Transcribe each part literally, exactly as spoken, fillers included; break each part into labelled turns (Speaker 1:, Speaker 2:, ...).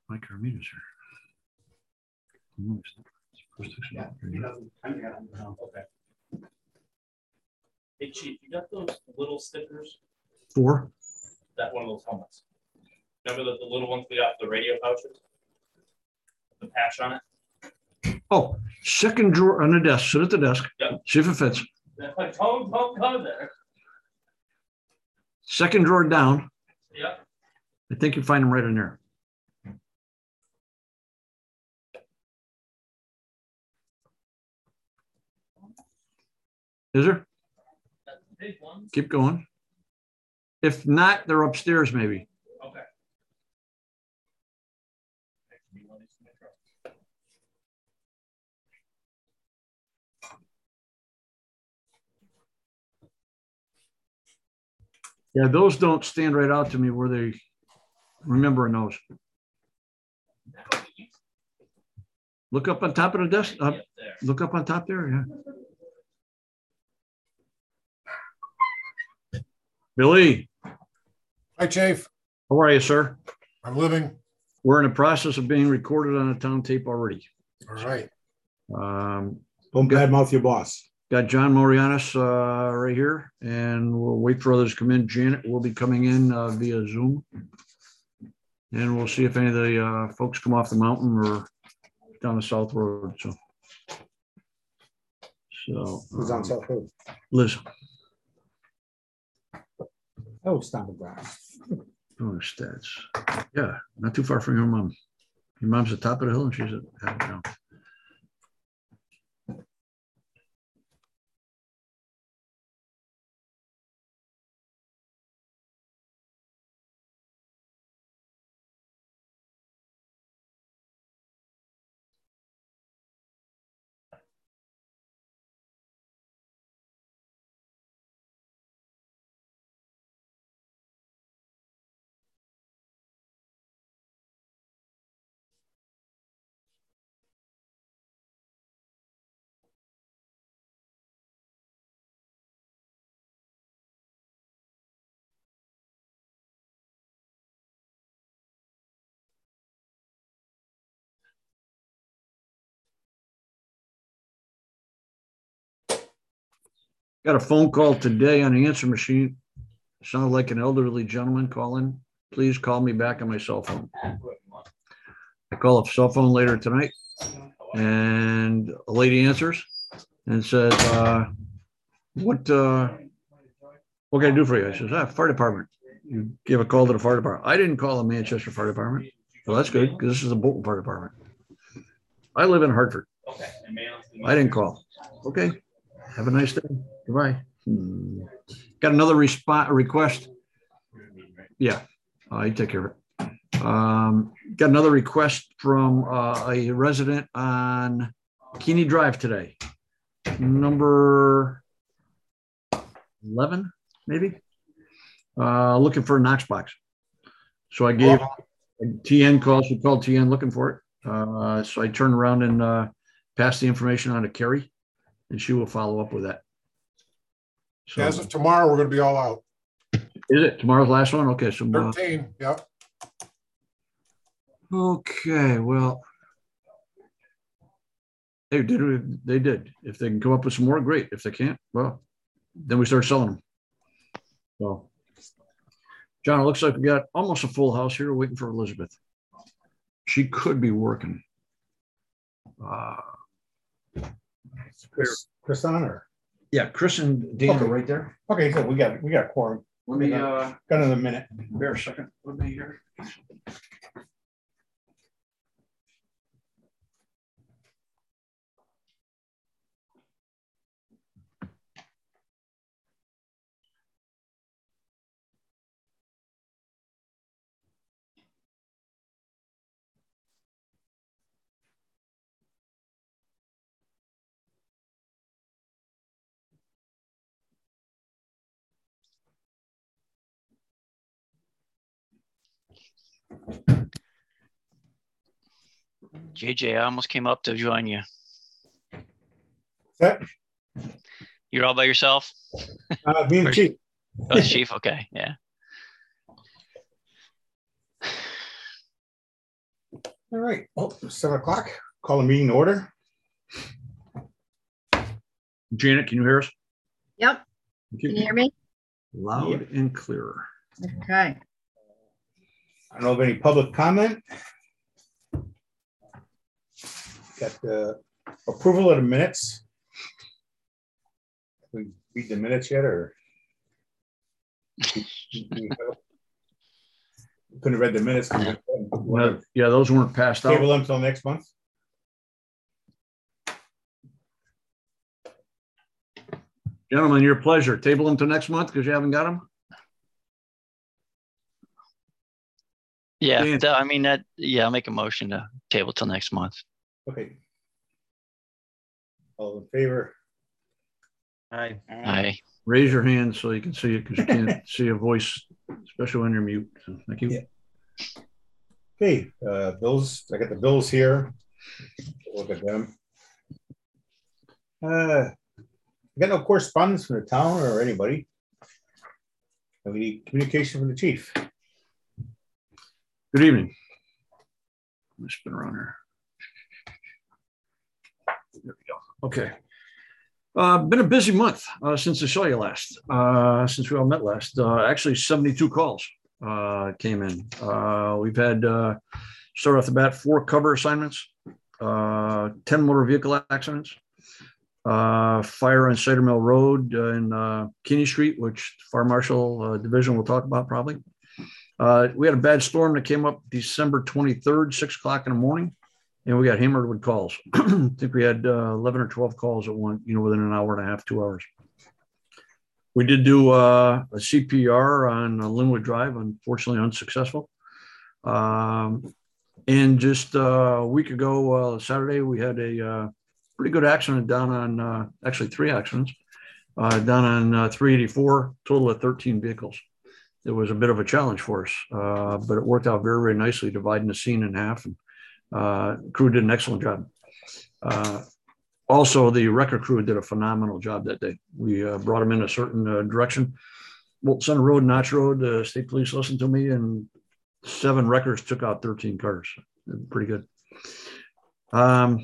Speaker 1: Mike Armita's here.
Speaker 2: Yeah, he doesn't. I mean, okay. Hey, Chief, you got those little stickers?
Speaker 1: Four?
Speaker 2: That one of those helmets. Remember the, the little ones we got, the radio pouches? The patch on it?
Speaker 1: Oh, second drawer on the desk. Sit at the desk.
Speaker 2: Yep.
Speaker 1: See if it fits.
Speaker 2: Don't, don't go there.
Speaker 1: Second drawer down.
Speaker 2: Yep.
Speaker 1: I think you find them right in there. Is there?
Speaker 2: That's the big ones.
Speaker 1: Keep going. If not, they're upstairs maybe.
Speaker 2: Okay.
Speaker 1: Yeah, those don't stand right out to me where they remembering those. Look up on top of the desk. Up,
Speaker 2: Yep, there.
Speaker 1: look up on top there. Yeah. Billy,
Speaker 3: Hi, Chief.
Speaker 1: how are you, sir?
Speaker 3: I'm living.
Speaker 1: We're in the process of being recorded on a town tape already.
Speaker 3: All right.
Speaker 1: Um,
Speaker 4: Don't badmouth your boss.
Speaker 1: got John Morianis uh, right here, and we'll wait for others to come in. Janet will be coming in uh, via Zoom, and we'll see if any of the uh, folks come off the mountain or down the South Road. So, so
Speaker 4: Who's on
Speaker 1: um,
Speaker 4: South Road?
Speaker 1: Liz.
Speaker 4: Oh, Stamford Ground.
Speaker 1: Oh, stats. Yeah, not too far from your mom. Your mom's at the top of the hill and she's at half down. Got a phone call today on the answer machine. Sounded like an elderly gentleman calling. Please call me back on my cell phone. I call a cell phone later tonight, and a lady answers and says, uh, what, uh, what can I do for you? I says, ah, fire department. You give a call to the fire department. I didn't call the Manchester Fire Department. Well, that's good, because this is a Bolton Fire Department. I live in Hartford. I didn't call. Okay. Have a nice day. Goodbye. Hmm. Got another response request. Yeah, I take care of it. Um, got another request from uh, a resident on Keeney Drive today. Number eleven, maybe. Uh, looking for a Knox box. So I gave T N calls. We called T N looking for it. Uh, so I turned around and uh, passed the information on to Carrie, and she will follow up with that. So,
Speaker 3: As of tomorrow, we're going to be all out.
Speaker 1: is it tomorrow's last one? Okay, so uh,
Speaker 3: thirteen, yep.
Speaker 1: okay, well, they did. They did. If they can come up with some more, great. If they can't, well, then we start selling them. So, John, it looks like we got almost a full house here, waiting for Elizabeth. She could be working. Uh,
Speaker 4: Chris, Chris Honor.
Speaker 1: yeah, Chris and Dan
Speaker 4: Okay.
Speaker 1: are right there.
Speaker 4: Okay, so we got we got a quorum.
Speaker 1: Let me uh,
Speaker 4: Got another minute.
Speaker 1: bear a second. Let me hear.
Speaker 5: J J, I almost came up to join you.
Speaker 4: That,
Speaker 5: You're all by yourself?
Speaker 4: uh, me and Chief.
Speaker 5: Oh, the chief. Okay. Yeah.
Speaker 4: All right, well, seven o'clock, call the meeting to order.
Speaker 1: Janet, can you hear us?
Speaker 6: Yep.
Speaker 1: Thank
Speaker 6: Can you hear me?
Speaker 1: Loud and clear.
Speaker 6: Okay.
Speaker 4: I don't know of any public comment. Got the approval of the minutes. We read the minutes yet, or? Couldn't have read the minutes.
Speaker 1: Well, yeah, those weren't passed
Speaker 4: Table
Speaker 1: out.
Speaker 4: them until next month.
Speaker 1: Gentlemen, your pleasure. Table them to next month because you haven't got them?
Speaker 5: Yeah,
Speaker 1: Dan.
Speaker 5: th- I mean, that, yeah, I'll make a motion to table till next month.
Speaker 4: Okay. All in favor?
Speaker 7: Aye.
Speaker 5: Aye.
Speaker 1: Raise your hand so you can see it because you can't see a voice, especially when you're mute. So thank you.
Speaker 4: Yeah. Okay, uh, bills, I got the bills here. Look at them. Uh, I got no correspondence from the town or anybody. And we need communication from the chief.
Speaker 1: Good evening. Let me spin around here. There we go. Okay. Uh, been a busy month uh, since I saw you last, uh, since we all met last. Uh, actually, seventy-two calls uh, came in. Uh, we've had, uh, start off the bat, four cover assignments, uh, ten motor vehicle accidents, uh, fire on Cider Mill Road uh, in uh, Keeney Street, which Fire Marshal uh, Division will talk about probably. Uh, we had a bad storm that came up December twenty-third, six o'clock in the morning, and we got hammered with calls. I think we had uh, eleven or twelve calls at one, you know, within an hour and a half, two hours. We did do uh, a C P R on uh, Linwood Drive, unfortunately unsuccessful. Um, and just uh, a week ago, uh, Saturday, we had a uh, pretty good accident down on, uh, actually three accidents, uh, down on uh, three eighty-four, total of thirteen vehicles. It was a bit of a challenge for us, uh, but it worked out very, very nicely, dividing the scene in half. And uh, crew did an excellent job. Uh, also, the record crew did a phenomenal job that day. We uh, brought them in a certain uh, direction. Wilton Center Road, Notch Road, uh, state police listened to me, and seven wreckers took out thirteen cars. Pretty good. Um,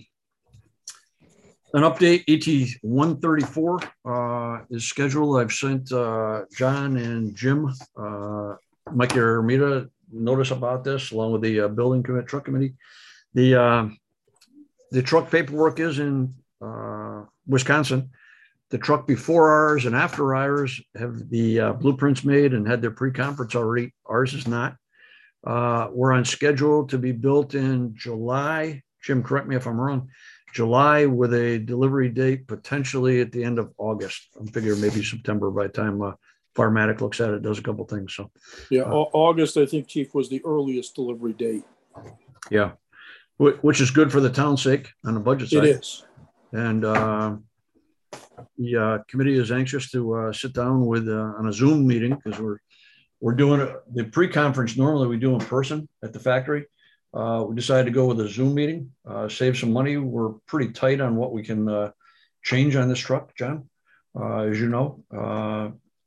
Speaker 1: An update, E T one thirty-four uh, is scheduled. I've sent uh, John and Jim, uh, Mike Aramita, notice about this, along with the uh, building commit truck committee. The uh, the truck paperwork is in uh, Wisconsin. The truck before ours and after ours have the uh, blueprints made and had their pre-conference already. Ours is not. Uh, we're on schedule to be built in July. Jim, correct me if I'm wrong. July with a delivery date potentially at the end of August. I'm figuring maybe September by the time uh, Firematic looks at it, does a couple things. So
Speaker 8: Yeah,
Speaker 1: Uh,
Speaker 8: Au- August, I think, Chief, was the earliest delivery date.
Speaker 1: yeah, Wh- which is good for the town's sake on the budget side.
Speaker 8: It is.
Speaker 1: And uh, the uh, committee is anxious to uh, sit down with uh, on a Zoom meeting because we're we're doing a, the pre-conference. Normally we do in person at the factory. Uh, we decided to go with a Zoom meeting, uh, save some money. We're pretty tight on what we can uh, change on this truck, John, uh, as you know. Uh,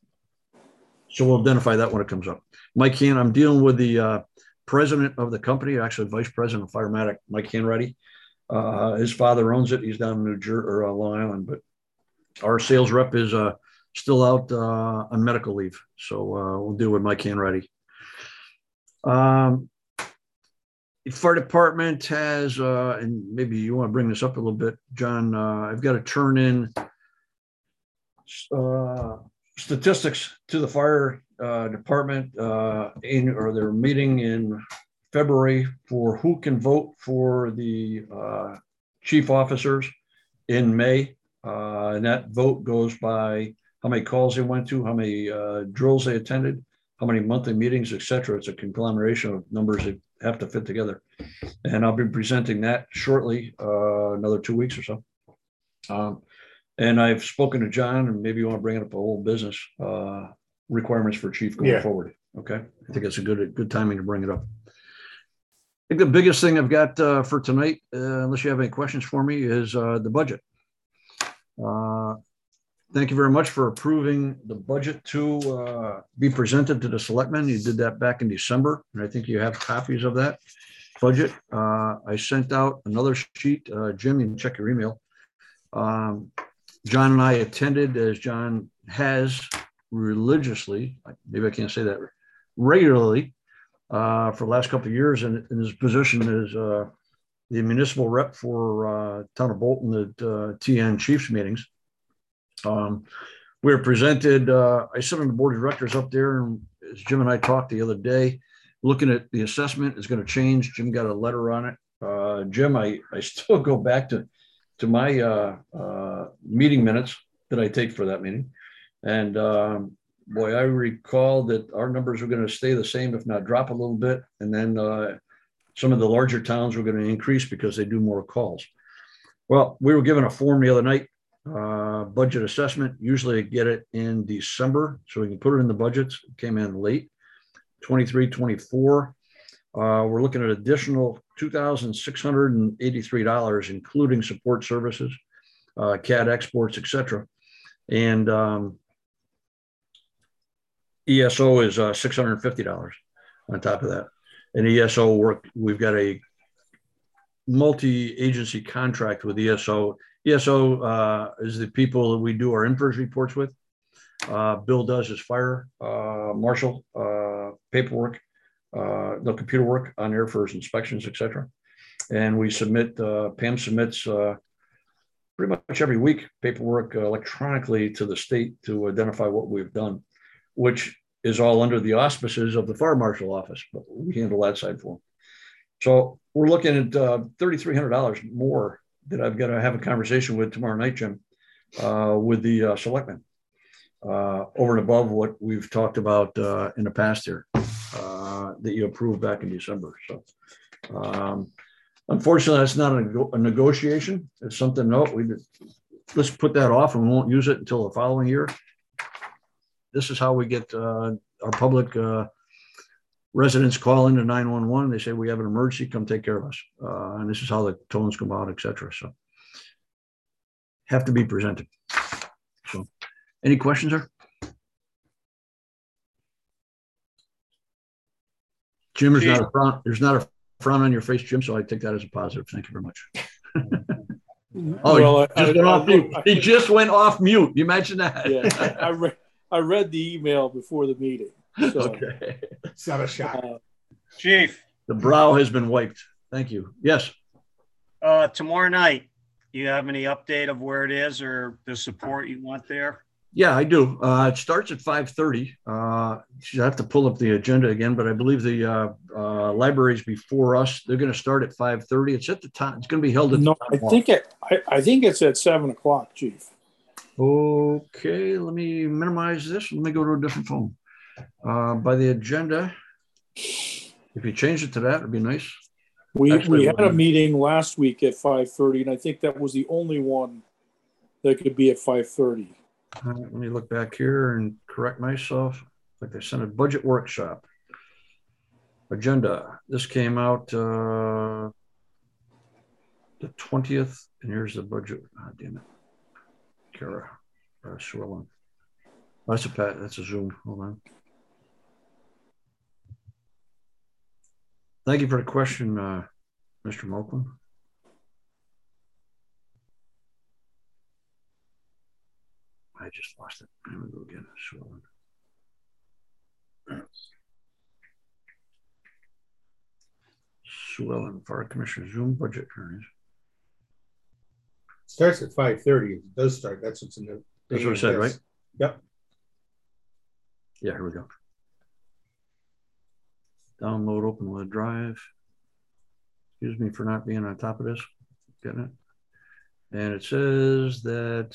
Speaker 1: so we'll identify that when it comes up. Mike Han, I'm dealing with the uh, president of the company, actually vice president of Firematic, Mike Hanratty. Uh, his father owns it. He's down in New Jersey or uh, Long Island, but our sales rep is uh, still out uh, on medical leave. So uh, we'll deal with Mike Hanratty. Um, The fire department has, uh, and maybe you want to bring this up a little bit, John, uh, I've got to turn in uh, statistics to the fire uh, department uh, in, or their meeting in February for who can vote for the uh, chief officers in May. Uh, and that vote goes by how many calls they went to, how many uh, drills they attended, how many monthly meetings, et cetera. It's a conglomeration of numbers that have to fit together. And I'll be presenting that shortly, uh, another two weeks or so. Um, and I've spoken to John, and maybe you want to bring up a whole business uh, requirements for chief going
Speaker 4: Yeah.
Speaker 1: forward. Okay. I think it's a good, good timing to bring it up. I think the biggest thing I've got uh, for tonight, uh, unless you have any questions for me, is uh, the budget. Uh, Thank you very much for approving the budget to uh, be presented to the selectmen. You did that back in December, and I think you have copies of that. budget. Uh, I sent out another sheet. Uh, Jim, you can check your email. Um, John and I attended, as John has religiously, maybe I can't say that, regularly, uh, for the last couple of years in, in his position as uh, the municipal rep for uh, town of Bolton at uh, T N Chiefs meetings. Um, we were presented, uh, I sit on the board of directors up there, and as Jim and I talked the other day, looking at the assessment is going to change. Jim got a letter on it. Uh, Jim, I, I still go back to, to my uh, uh, meeting minutes that I take for that meeting. And um, boy, I recall that our numbers were going to stay the same, if not drop a little bit. And then uh, some of the larger towns were going to increase because they do more calls. Well, we were given a form the other night, uh, budget assessment. Usually I get it in December, so we can put it in the budgets. It came in late, twenty-three, twenty-four. Uh, we're looking at additional two thousand six hundred eighty-three dollars, including support services, uh, C A D exports, et cetera. And um, E S O is uh, six hundred fifty dollars on top of that. And E S O work, we've got a multi-agency contract with E S O. E S O uh, is the people that we do our inverse reports with. Uh, Bill does his fire, uh, marshal, uh, paperwork, uh, the computer work on air for his inspections, et cetera. And we submit, uh, Pam submits uh, pretty much every week paperwork uh, electronically to the state to identify what we've done, which is all under the auspices of the fire marshal office, but we handle that side for them. So we're looking at uh, thirty-three hundred dollars more that I've got to have a conversation with tomorrow night, Jim, uh, with the uh, selectmen, uh, over and above what we've talked about uh, in the past here, uh, that you approved back in December. So um, unfortunately, that's not a, a negotiation. It's something, no, we let's put that off and we won't use it until the following year. This is how we get uh, our public uh, residents call into nine one one. They say, we have an emergency, come take care of us. Uh, and this is how the tones come out, et cetera. So have to be presented. So any questions, sir? Jim, there's not a frown, there's not a frown on your face, Jim, so I take that as a positive. Thank you very much. Oh,
Speaker 8: Well,
Speaker 1: he,
Speaker 8: I-
Speaker 1: just went
Speaker 8: I-
Speaker 1: off mute.
Speaker 8: I-
Speaker 1: He just went off mute. You imagine that?
Speaker 8: Yeah, I, I read, I read the email before the meeting. So,
Speaker 1: Okay.
Speaker 3: It's not a shot.
Speaker 8: uh,
Speaker 7: Chief,
Speaker 1: The brow has been wiped. Thank you. Yes.
Speaker 7: uh, tomorrow night, do you have any update of where it is or the support you want there?
Speaker 1: Yeah, I do. Uh, it starts at five thirty. Uh, you have to pull up the agenda again, but I believe the uh, uh, libraries before us, they're going to start at five thirty. It's at the time. It's going to be held at
Speaker 8: no,
Speaker 1: the
Speaker 8: I
Speaker 1: town
Speaker 8: think it, I, I think it's at seven o'clock, Chief.
Speaker 1: hall. Okay, let me minimize this. Let me go to a different phone. Uh, by the agenda, if you change it to that, it'd be nice.
Speaker 8: We,
Speaker 1: Actually,
Speaker 8: we had a
Speaker 1: wasn't-
Speaker 8: meeting last week at five thirty, and I think that was the only one that could be at five thirty.
Speaker 1: All right, let me look back here and correct myself. Like they sent a budget workshop. Agenda. This came out uh, the twentieth, and here's the budget. Oh, damn it. Kara uh, Sherlin. Oh, that's a pat. That's a Zoom. Hold on. Thank you for the question, uh, Mister Moakland. I just lost it. Let me go again. Sherlin. Sue Ellen, Fire Commissioner, Zoom budget earnings.
Speaker 4: Starts at five thirty. It does start. That's what's in the.
Speaker 1: That's what it said, right?
Speaker 4: Yep.
Speaker 1: Yeah, here we go. Download, open with drive. Excuse me for not being on top of this. Getting it. And it says that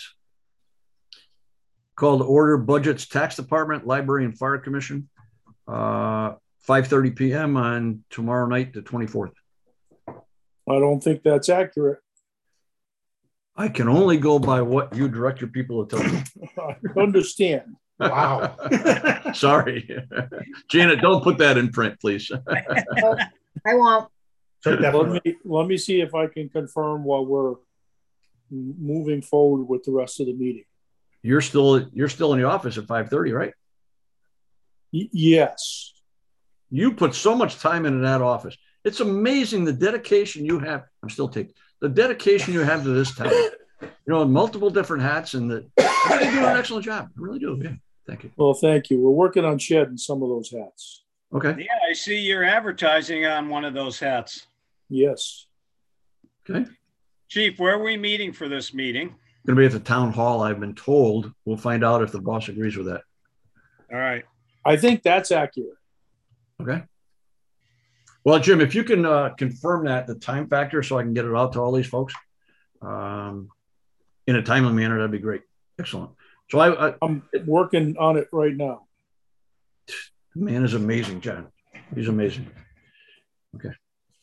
Speaker 1: call to order budgets, tax department, library, and fire commission. Uh, five thirty p m on tomorrow night, the twenty-fourth.
Speaker 8: I don't think that's accurate.
Speaker 1: I can only go by what you direct your people to tell me.
Speaker 8: I understand.
Speaker 3: Wow.
Speaker 1: Sorry. Janet, don't put that in print, please.
Speaker 6: I won't.
Speaker 4: So
Speaker 8: Let
Speaker 4: definitely.
Speaker 8: me, let me see if I can confirm while we're m- moving forward with the rest of the meeting.
Speaker 1: You're still you're still in the office at five thirty, right?
Speaker 8: Y- yes.
Speaker 1: You put so much time into that office. It's amazing the dedication you have. I'm still taking the dedication you have to this town. You know, in multiple different hats, and that I think you're doing an excellent job. I really do. Yeah, thank you.
Speaker 8: Well, thank you. We're working on shedding some of those hats.
Speaker 1: Okay.
Speaker 7: Yeah, I see you're advertising on one of those hats.
Speaker 8: Yes.
Speaker 1: Okay.
Speaker 7: Chief, where are we meeting for this meeting?
Speaker 1: Going to be at the town hall. I've been told. We'll find out if the boss agrees with that.
Speaker 7: All right.
Speaker 8: I think that's accurate.
Speaker 1: Okay. Well, Jim, if you can uh, confirm that the time factor, so I can get it out to all these folks um, in a timely manner, that'd be great. Excellent. So I, I
Speaker 8: I'm working on it right now.
Speaker 1: the man is amazing, John. He's amazing. Okay.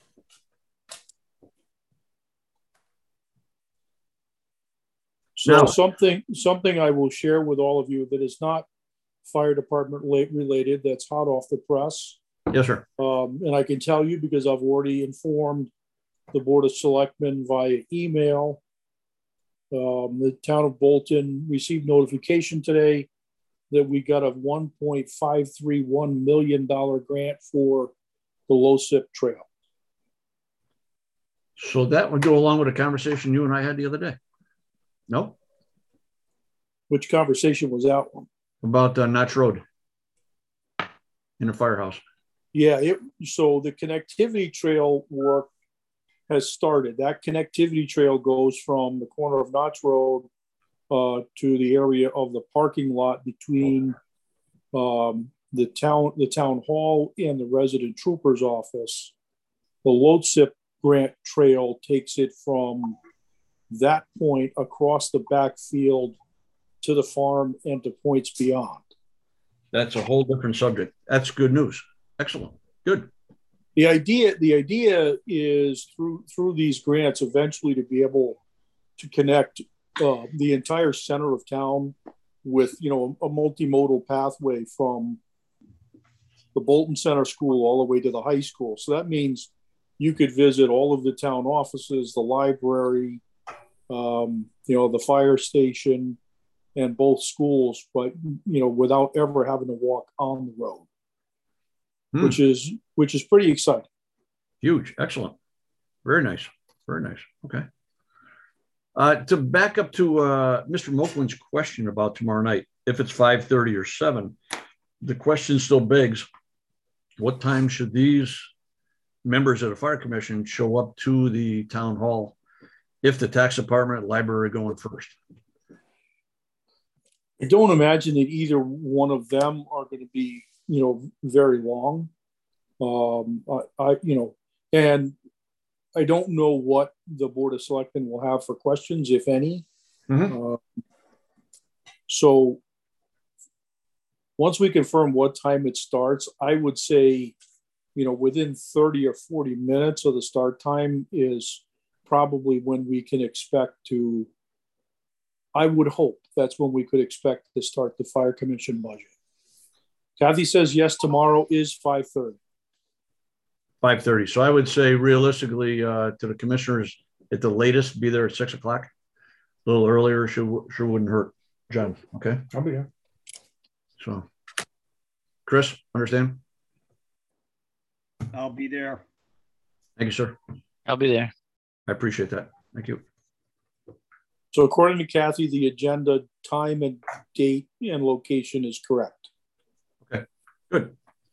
Speaker 8: So
Speaker 1: Now-
Speaker 8: something, something I will share with all of you that is not fire department la- related, that's hot off the press.
Speaker 1: Yes, sir.
Speaker 8: Um, and I can tell you because I've already informed the Board of Selectmen via email. Um, the town of Bolton received notification today that we got a one point five three one million dollar grant for the LoSiP Trail.
Speaker 1: So that would go along with a conversation you and I had the other day. No?
Speaker 8: Which conversation was that one?
Speaker 1: About uh, Notch Road in the firehouse.
Speaker 8: Yeah, it, so the connectivity trail work has started. That connectivity trail goes from the corner of Notch Road uh, to the area of the parking lot between um, the town, the town hall and the resident trooper's office. The LoSiP grant trail takes it from that point across the backfield to the farm and to points beyond.
Speaker 1: That's a whole different subject. That's good news. Excellent. Good.
Speaker 8: The idea, the idea is through through these grants eventually to be able to connect uh, the entire center of town with, you know, a multimodal pathway from the Bolton Center School all the way to the high school. So that means you could visit all of the town offices, the library, um, you know, the fire station, and both schools, but you know, without ever having to walk on the road. Hmm. which is which is pretty exciting.
Speaker 1: Huge. Excellent. Very nice. Very nice. Okay. Uh, to back up to uh, Mister Moakland's question about tomorrow night, if it's five thirty or seven, the question still begs, what time should these members of the fire commission show up to the town hall if the tax department, library are going first?
Speaker 8: I don't imagine that either one of them are going to be, you know, very long. Um, I, I, you know, and I don't know what the Board of Selectmen will have for questions, if any. Mm-hmm. Uh, so once we confirm what time it starts, I would say, you know, within thirty or forty minutes of the start time is probably when we can expect to, I would hope that's when we could expect to start the fire commission budget. Kathy says yes, tomorrow is five thirty.
Speaker 1: five thirty. So I would say realistically uh, to the commissioners, at the latest, be there at six o'clock. A little earlier sure, sure wouldn't hurt. John, okay?
Speaker 4: I'll be there.
Speaker 1: So, Chris, understand?
Speaker 7: I'll be there.
Speaker 1: Thank you, sir.
Speaker 5: I'll be there.
Speaker 1: I appreciate that. Thank you.
Speaker 8: So according to Kathy, the agenda, time and date and location is correct.
Speaker 1: Okay, good.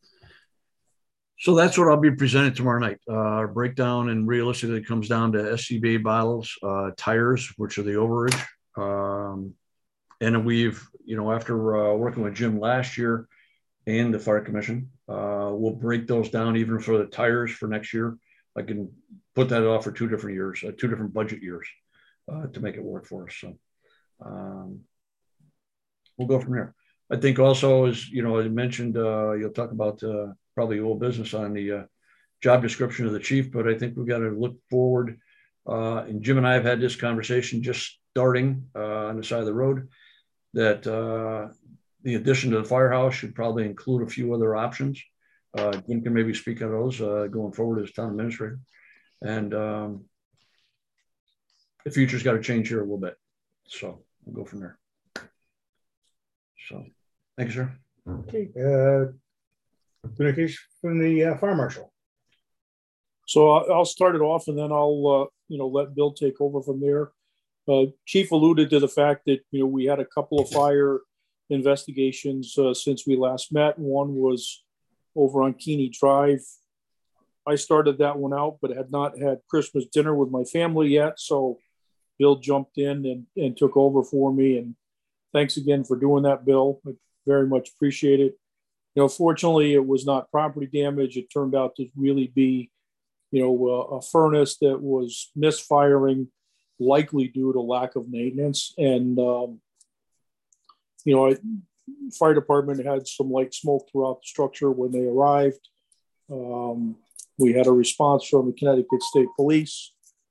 Speaker 1: So that's what I'll be presenting tomorrow night. Uh, our breakdown, and realistically it comes down to S C B A bottles, uh, tires, which are the overage. Um, and we've, you know, after uh, working with Jim last year and the fire commission, uh, we'll break those down even for the tires for next year. I can put that off for two different years, uh, two different budget years uh, to make it work for us. So um, we'll go from there. I think also, as you know, I mentioned, uh, you'll talk about uh, probably old business on the uh, job description of the chief, but I think we've got to look forward. Uh, and Jim and I have had this conversation just starting uh, on the side of the road that uh, the addition to the firehouse should probably include a few other options. Uh, Jim can maybe speak on those uh, going forward as town administrator. And um, the future's got to change here a little bit. So we'll go from there. So thank you, sir.
Speaker 4: Okay. Uh, communication from the uh, fire marshal.
Speaker 8: So I'll, I'll start it off and then I'll, uh, you know, let Bill take over from there. Uh, Chief alluded to the fact that, you know, we had a couple of fire investigations uh, since we last met. One was over on Keeney Drive. I started that one out, but had not had Christmas dinner with my family yet. So Bill jumped in and, and took over for me. And thanks again for doing that, Bill. I very much appreciate it. You know, fortunately, it was not property damage. It turned out to really be, you know, a, a furnace that was misfiring, likely due to lack of maintenance. And, um, you know, I, fire department had some light smoke throughout the structure when they arrived. Um, we had a response from the Connecticut State Police.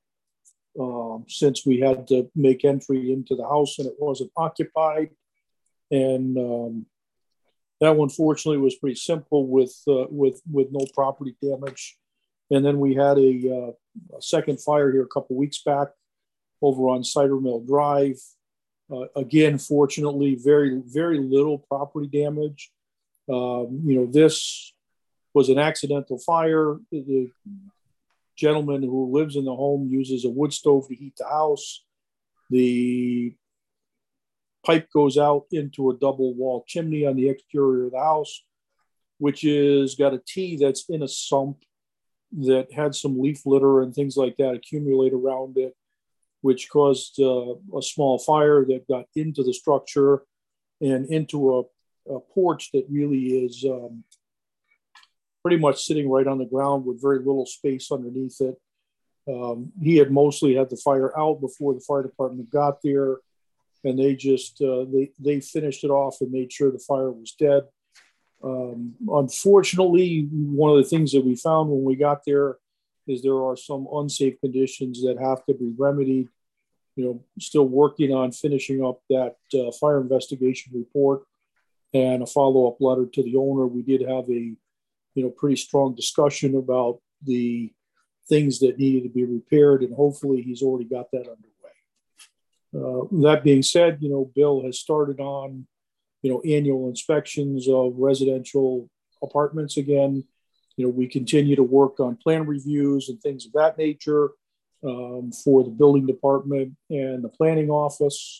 Speaker 8: Um, since we had to make entry into the house and it wasn't occupied. And um, that one, fortunately, was pretty simple with, uh, with, with no property damage. And then we had a, uh, a second fire here a couple weeks back over on Cider Mill Drive. Uh, again, fortunately, very, very little property damage. Um, you know, this was an accidental fire. The gentleman who lives in the home uses a wood stove to heat the house. The pipe goes out into a double wall chimney on the exterior of the house, which is got a T that's in a sump that had some leaf litter and things like that accumulate around it, which caused uh, a small fire that got into the structure and into a, a porch that really is um, pretty much sitting right on the ground with very little space underneath it. Um, he had mostly had the fire out before the fire department got there, and they just, uh, they, they finished it off and made sure the fire was dead. Um, unfortunately, one of the things that we found when we got there is there are some unsafe conditions that have to be remedied. You know, still working on finishing up that uh, fire investigation report and a follow-up letter to the owner. We did have a, you know, pretty strong discussion about the things that needed to be repaired, and hopefully he's already got that underway. Uh, that being said, you know, Bill has started on, you know, annual inspections of residential apartments again. You know, we continue to work on plan reviews and things of that nature um, for the building department and the planning office.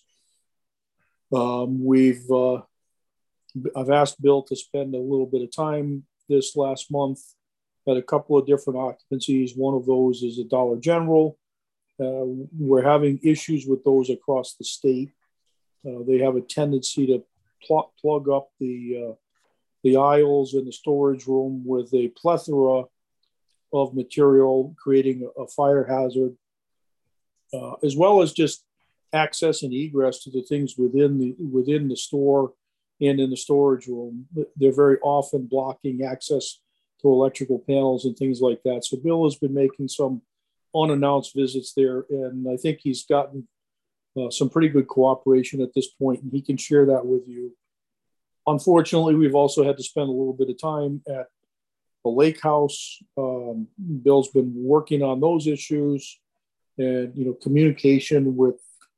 Speaker 8: Um, we've, uh, I've asked Bill to spend a little bit of time this last month at a couple of different occupancies. One of those is a Dollar General. Uh, we're having issues with those across the state. Uh, they have a tendency to pl- plug up the uh, the aisles in the storage room with a plethora of material, creating a, a fire hazard, uh, as well as just access and egress to the things within the within the store and in the storage room. They're very often blocking access to electrical panels and things like that. So Bill has been making some unannounced visits there, and I think he's gotten uh, some pretty good cooperation at this point, and he can share that with you. Unfortunately, we've also had to spend a little bit of time at the lake house. Um, Bill's been working on those issues, and, you know, communication with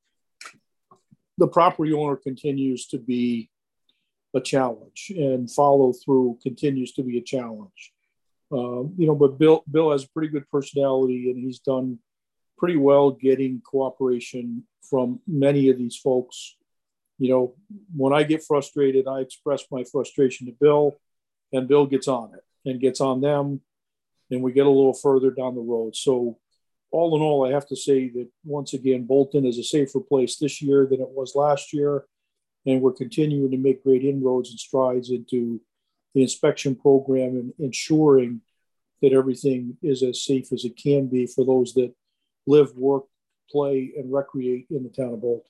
Speaker 8: the property owner continues to be a challenge, and follow through continues to be a challenge. Uh, you know, but Bill, Bill has a pretty good personality, and he's done pretty well getting cooperation from many of these folks. You know, when I get frustrated, I express my frustration to Bill, and Bill gets on it and gets on them, and we get a little further down the road. So all in all, I have to say that once again, Bolton is a safer place this year than it was last year. And we're continuing to make great inroads and strides into the inspection program and ensuring that everything is as safe as it can be for those that live, work, play, and recreate in the town of Bolton.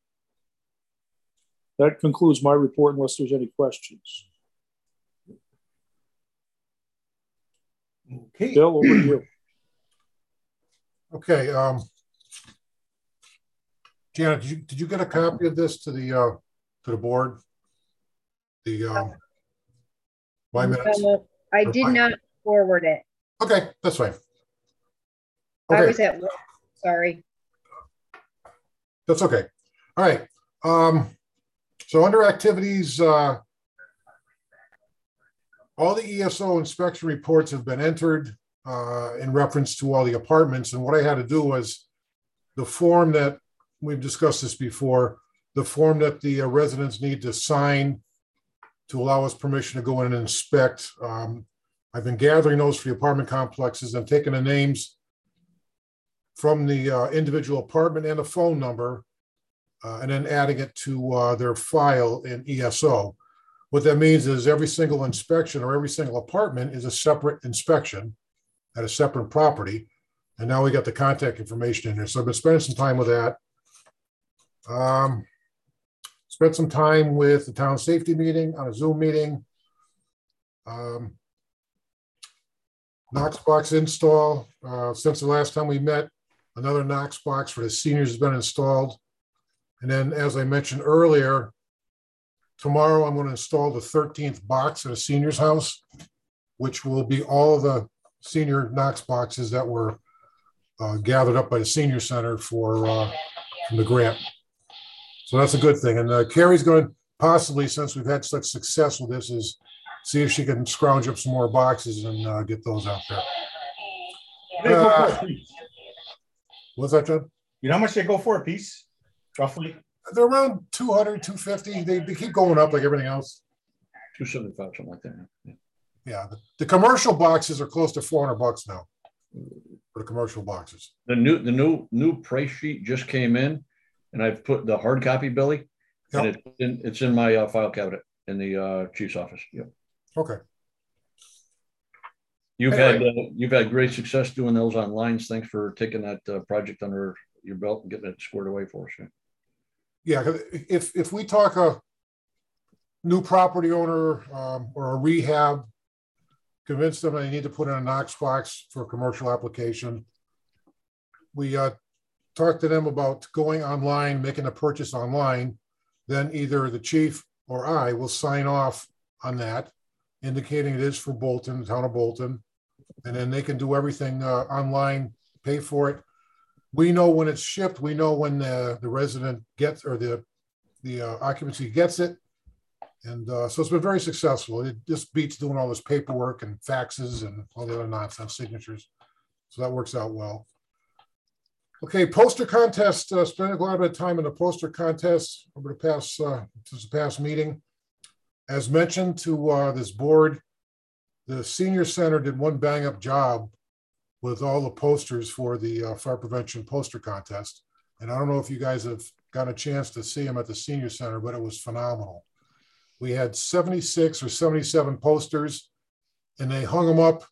Speaker 8: That concludes my report, unless there's any questions.
Speaker 3: Okay.
Speaker 8: Bill, over to you.
Speaker 3: Okay. Um, Janet, did you, did you get a copy of this to the uh, to the board? The um, my minutes.
Speaker 6: No, I did not forward it.
Speaker 3: Okay, that's fine.
Speaker 6: I
Speaker 3: Okay,
Speaker 6: was at work, sorry.
Speaker 3: that's okay. All right. Um, so under activities, uh, all the E S O inspection reports have been entered. uh, in reference to all the apartments. And what I had to do was the form that we've discussed this before, the form that the uh, residents need to sign to allow us permission to go in and inspect. Um, I've been gathering those for the apartment complexes and taking the names from the uh, individual apartment and a phone number, uh, and then adding it to uh, their file in E S O. What that means is every single inspection or every single apartment is a separate inspection at a separate property. And now we got the contact information in there. So I've been spending some time with that. Um, spent some time with the town safety meeting on a Zoom meeting. Um, Knox box install. Uh, since the last time we met, another Knox box for the seniors has been installed. And then, as I mentioned earlier, tomorrow I'm going to install the thirteenth box at a senior's house, which will be all of the senior Knox boxes that were uh, gathered up by the senior center for uh, from the grant. So that's a good thing. And uh, Carrie's going to possibly, since we've had such success with this, is see if she can scrounge up some more boxes and uh, get those out there. Uh, what's that, John?
Speaker 4: You know how much they go for a piece, roughly?
Speaker 3: They're around two hundred, two fifty. They, they keep going up like everything else.
Speaker 1: two seventy-five, something like that. Yeah.
Speaker 3: Yeah, the, the commercial boxes are close to four hundred bucks now for the commercial boxes.
Speaker 1: The new, the new, new price sheet just came in, and I've put the hard copy, Billy, and
Speaker 3: Yep.
Speaker 1: it's in, it's in my uh, file cabinet in the uh, chief's office. Yep.
Speaker 3: Okay.
Speaker 1: You've
Speaker 3: Anyway.
Speaker 1: had, uh, you've had great success doing those online. Thanks for taking that uh, project under your belt and getting it squared away for us. Yeah.
Speaker 3: Yeah, 'cause if if we talk a new property owner um, or a rehab, convince them they need to put in a Knox box for a commercial application. We uh, talk to them about going online, making a purchase online. Then either the chief or I will sign off on that, indicating it is for Bolton, the town of Bolton, and then they can do everything uh, online, pay for it. We know when it's shipped. We know when the, the resident gets or the the uh, occupancy gets it, and uh, so it's been very successful. It just beats doing all this paperwork and faxes and all the other nonsense signatures. So that works out well. Okay, poster contest. Uh, spending a lot of time in the poster contest over the past uh, since the past meeting. As mentioned to uh, this board, the senior center did one bang up job with all the posters for the uh, fire prevention poster contest. And I don't know if you guys have got a chance to see them at the senior center, but it was phenomenal. We had seventy-six or seventy-seven posters, and they hung them up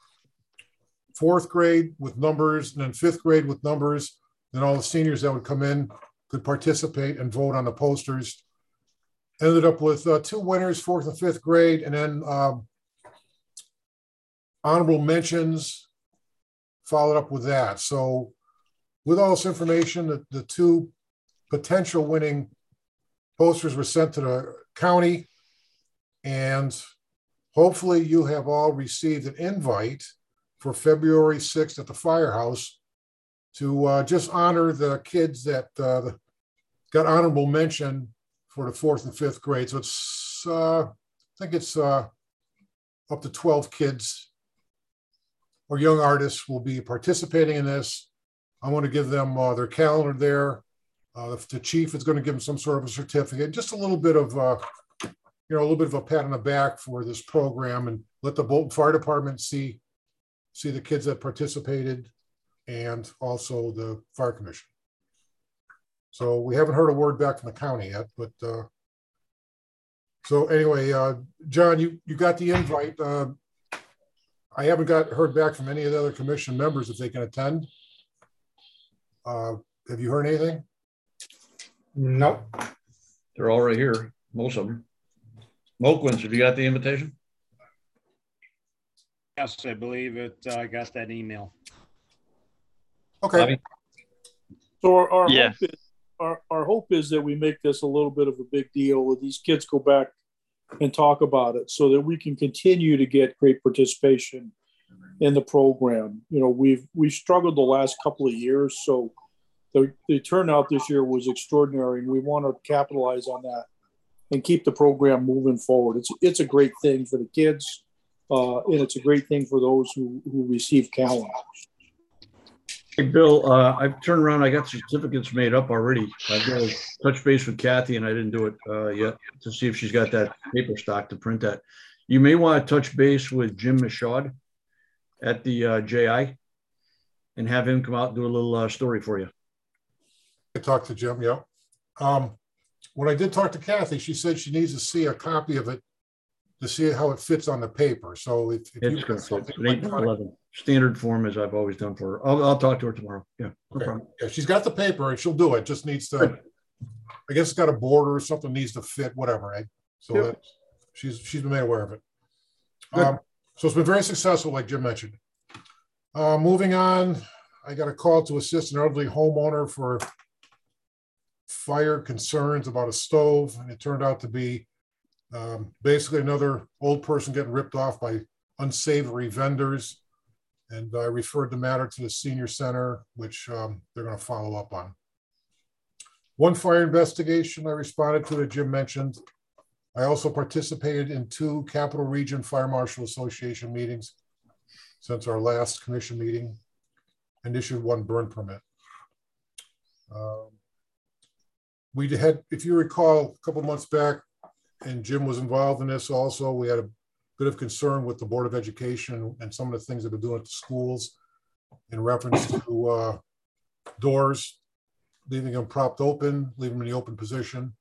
Speaker 3: fourth grade with numbers, and then fifth grade with numbers. Then all the seniors that would come in could participate and vote on the posters. Ended up with uh, two winners, fourth and fifth grade, and then um, honorable mentions followed up with that. So with all this information, the, the two potential winning posters were sent to the county, and hopefully you have all received an invite for February sixth at the firehouse to uh, just honor the kids that uh, got honorable mention for the fourth and fifth grade. So it's, uh, I think it's uh, up to twelve kids or young artists will be participating in this. I want to give them uh, their calendar there. Uh, the, the chief is going to give them some sort of a certificate, just a little bit of, uh, you know, a little bit of a pat on the back for this program, and let the Bolton Fire Department see, see the kids that participated, and also the Fire Commission. So we haven't heard a word back from the county yet, but uh, so anyway, uh, John, you, you got the invite. Uh, I haven't got heard back from any of the other commission members if they can attend. Uh, have you heard anything?
Speaker 4: Nope.
Speaker 1: They're all right here, most of them. Moquins, have you got the invitation?
Speaker 7: Yes, I believe it. uh, I got that email.
Speaker 3: Okay.
Speaker 1: Bobby?
Speaker 8: So our, our,
Speaker 5: Yeah.
Speaker 8: hope is, our, our hope is that we make this a little bit of a big deal, that these kids go back and talk about it so that we can continue to get great participation in the program. You know, we've, we've struggled the last couple of years, so the, the turnout this year was extraordinary, and we want to capitalize on that and keep the program moving forward. It's, it's a great thing for the kids, Uh, and it's a great thing for those who, who receive Callan.
Speaker 1: Hey, Bill, uh, I've turned around. I got certificates made up already. I've got to touch base with Kathy and I didn't do it uh, yet to see if she's got that paper stock to print that. You may want to touch base with Jim Michaud at the uh, J I and have him come out and do a little uh, story for you.
Speaker 3: I talked to Jim, yeah. Um, when I did talk to Kathy, she said she needs to see a copy of it to see how it fits on the paper. So if, if
Speaker 1: It's
Speaker 3: you
Speaker 1: going
Speaker 3: got
Speaker 1: to
Speaker 3: something
Speaker 1: fit. Eight by eleven standard form as I've always done for her. I'll, I'll talk to her tomorrow. Yeah, no
Speaker 3: Okay.
Speaker 1: problem.
Speaker 3: Yeah, she's got the paper and she'll do it. Just needs to, I guess it's got a border or something needs to fit, whatever, right? So
Speaker 1: Yep.
Speaker 3: that she's she's been made aware of it.
Speaker 1: Good.
Speaker 3: Um, so it's been very successful, like Jim mentioned. Uh, moving on, I got a call to assist an elderly homeowner for fire concerns about a stove, and it turned out to be um, basically another old person getting ripped off by unsavory vendors. And I referred the matter to the senior center, which um, they're going to follow up on. One fire investigation I responded to that Jim mentioned. I also participated in two Capital Region Fire Marshal Association meetings since our last commission meeting and issued one burn permit. Um, we had, if you recall, a couple months back, and Jim was involved in this also, we had a bit of concern with the Board of Education and some of the things that they're doing at the schools in reference to uh, doors, leaving them propped open, leaving them in the open position.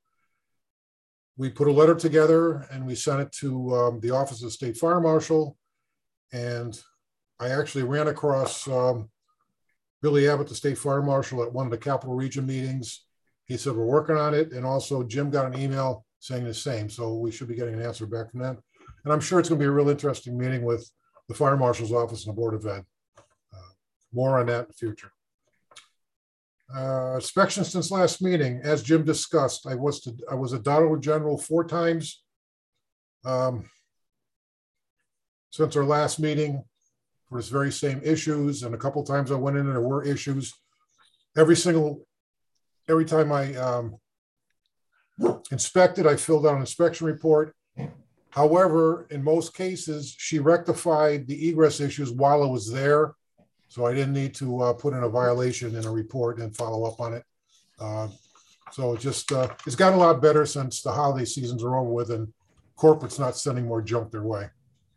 Speaker 3: We put a letter together and we sent it to um, the Office of the State Fire Marshal. And I actually ran across um, Billy Abbott, the State Fire Marshal, at one of the Capital Region meetings. He said, we're working on it. And also Jim got an email saying the same. So we should be getting an answer back from them. And I'm sure it's going to be a real interesting meeting with the Fire Marshal's Office and the Board of Ed. Uh, more on that in the future. Uh, inspection since last meeting, as Jim discussed, I was to, I was at Dollar General four times um, since our last meeting for this very same issues, and a couple times I went in and there were issues. Every single, every time I um, inspected, I filled out an inspection report. However, in most cases, she rectified the egress issues while I was there. So I didn't need to uh, put in a violation in a report and follow up on it. Uh, so it just, uh, it's gotten a lot better since the holiday seasons are over with and corporate's not sending more junk their way.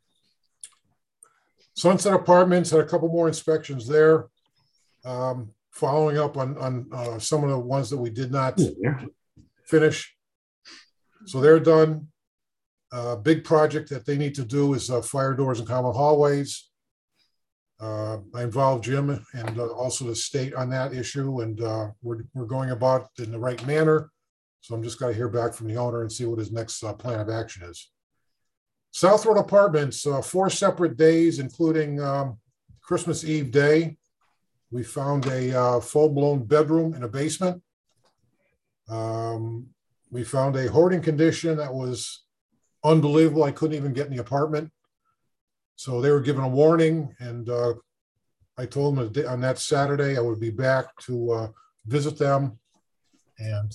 Speaker 3: Sunset Apartments had a couple more inspections there. Um, following up on, on uh, some of the ones that we did not finish. So they're done. Uh, big project that they need to do is uh, fire doors and common hallways. Uh, I involved Jim and uh, also the state on that issue, and uh, we're, we're going about it in the right manner. So I'm just got to hear back from the owner and see what his next uh, plan of action is. South Road Apartments, uh, four separate days, including um, Christmas Eve day. We found a uh, full-blown bedroom in a basement. Um, we found a hoarding condition that was unbelievable. I couldn't even get in the apartment. So they were given a warning, and uh, I told them on that Saturday I would be back to uh, visit them, and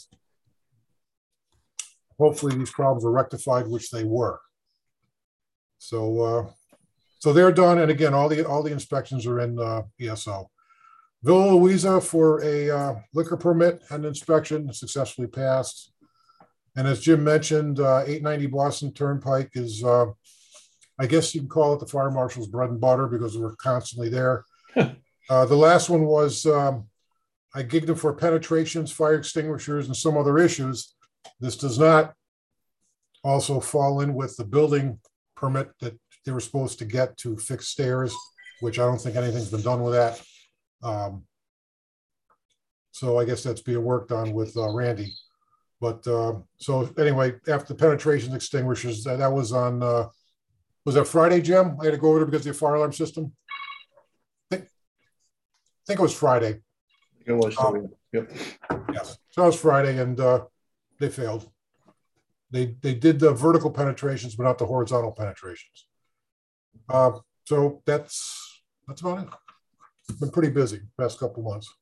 Speaker 3: hopefully these problems are rectified, which they were. So, uh, so they're done, and again, all the all the inspections are in uh, E S O. Villa Louisa for a uh, liquor permit and inspection successfully passed, and as Jim mentioned, uh, eight ninety Boston Turnpike is. Uh, I guess you can call it the fire marshal's bread and butter because we're constantly there. uh, the last one was um, I gigged them for penetrations, fire extinguishers, and some other issues. This does not also fall in with the building permit that they were supposed to get to fix stairs, which I don't think anything's been done with that. Um, so I guess that's being worked on with uh, Randy. But uh, so anyway, after the penetrations extinguishers, that, that was on uh, was that Friday, Jim? I had to go over there because of the fire alarm system. I think, I think it was Friday.
Speaker 1: It was.
Speaker 3: Um,
Speaker 1: yep.
Speaker 3: Yes. So it was Friday, and uh, they failed. They they did the vertical penetrations, but not the horizontal penetrations. Uh, so that's that's about it. It's been pretty busy the past couple of months.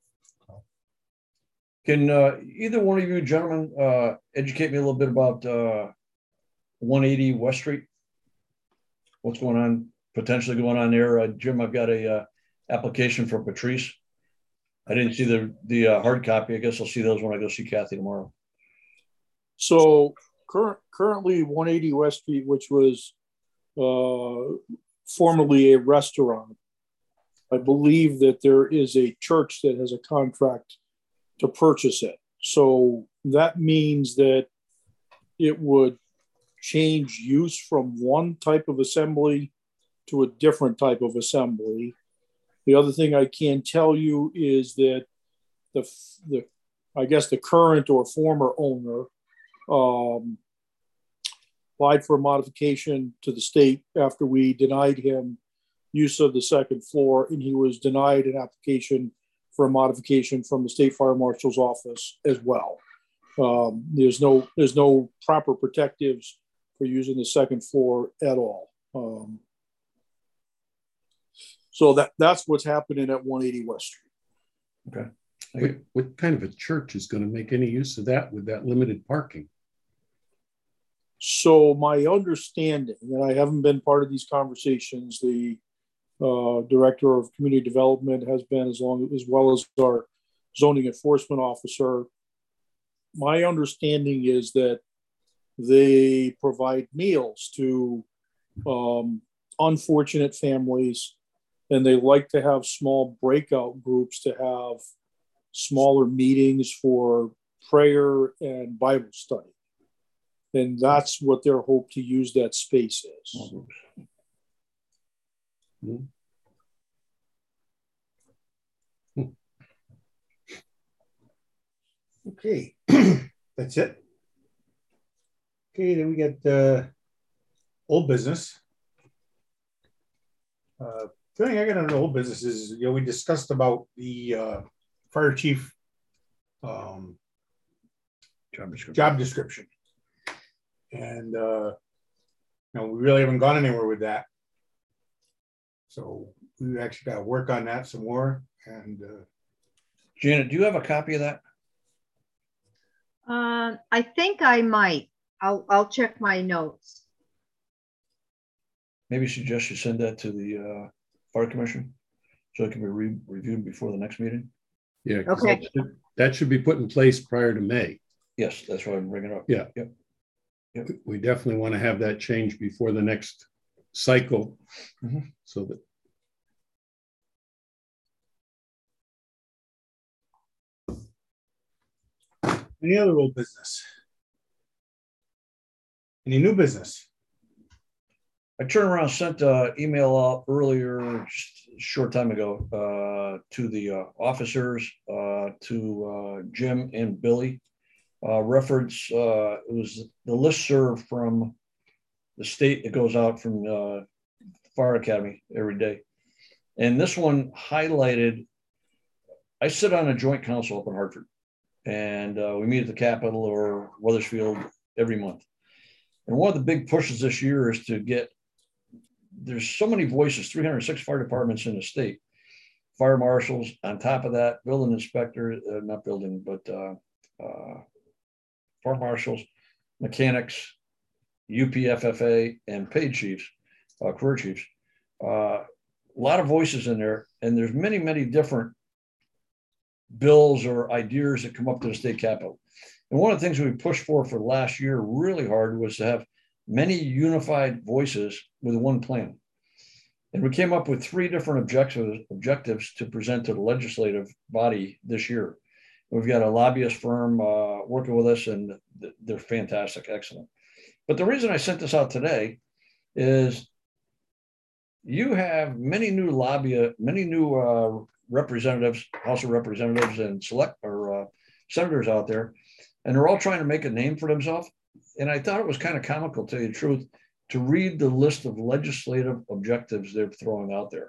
Speaker 1: Can uh, either one of you gentlemen uh, educate me a little bit about uh, one eighty West Street? What's going on potentially going on there. Uh, Jim, I've got a uh, application from Patrice. I didn't see the the uh, hard copy. I guess I'll see those when I go see Kathy tomorrow.
Speaker 8: So current, currently one eighty West Street, which was uh, formerly a restaurant, I believe that there is a church that has a contract to purchase it. So that means that it would change use from one type of assembly to a different type of assembly. The other thing I can tell you is that the, the I guess the current or former owner um, applied for a modification to the state after we denied him use of the second floor, and he was denied an application for a modification from the state fire marshal's office as well. Um, there's no there's no proper protectives for using the second floor at all. Um, so that that's what's happening at one eighty West Street.
Speaker 1: Okay.
Speaker 9: What, what kind of a church is going to make any use of that with that limited parking?
Speaker 8: So my understanding, and I haven't been part of these conversations, the uh, director of community development has been, as long as well as our zoning enforcement officer. My understanding is that they provide meals to um, unfortunate families, and they like to have small breakout groups to have smaller meetings for prayer and Bible study. And that's what their hope to use that space is.
Speaker 9: Mm-hmm.
Speaker 4: Okay, that's it. Okay, then we got uh, old business. Uh, the thing I got on the old business is, you know, we discussed about the uh, fire chief um,
Speaker 1: Job description.
Speaker 4: job description. And, uh, you know, we really haven't gone anywhere with that. So we actually got to work on that some more. And uh,
Speaker 1: Janet, do you have a copy of that?
Speaker 6: Um, I think I might. I'll, I'll check my notes.
Speaker 1: Maybe suggest you send that to the uh, fire commission so it can be re reviewed before the next meeting.
Speaker 9: Yeah. 'Cause
Speaker 6: Okay.
Speaker 9: That should, that should be put in place prior to May.
Speaker 1: Yes, that's why I'm bringing it up.
Speaker 9: Yeah.
Speaker 1: Yep. Yep.
Speaker 9: We definitely want to have that change before the next cycle.
Speaker 1: Mhm.
Speaker 9: So that
Speaker 4: any other old business? Any new business?
Speaker 1: I turned around, sent an email out earlier, just a short time ago, uh, to the uh, officers, uh, to uh, Jim and Billy. Uh, reference, uh, it was the listserv from the state that goes out from uh, Fire Academy every day. And this one highlighted, I sit on a joint council up in Hartford, and uh, we meet at the Capitol or Weathersfield every month. And one of the big pushes this year is to get, there's so many voices, three hundred six fire departments in the state, fire marshals, on top of that, building inspector, uh, not building, but uh, uh, fire marshals, mechanics, U P F F A, and paid chiefs, uh, career chiefs. Uh, a lot of voices in there, and there's many, many different bills or ideas that come up to the state capitol. And one of the things we pushed for for last year really hard was to have many unified voices with one plan. And we came up with three different objectives, objectives to present to the legislative body this year. We've got a lobbyist firm uh, working with us, and they're fantastic, excellent. But the reason I sent this out today is you have many new lobby, many new uh, representatives, House of Representatives and select or uh, senators out there, and they're all trying to make a name for themselves. And I thought it was kind of comical, to tell you the truth, to read the list of legislative objectives they're throwing out there.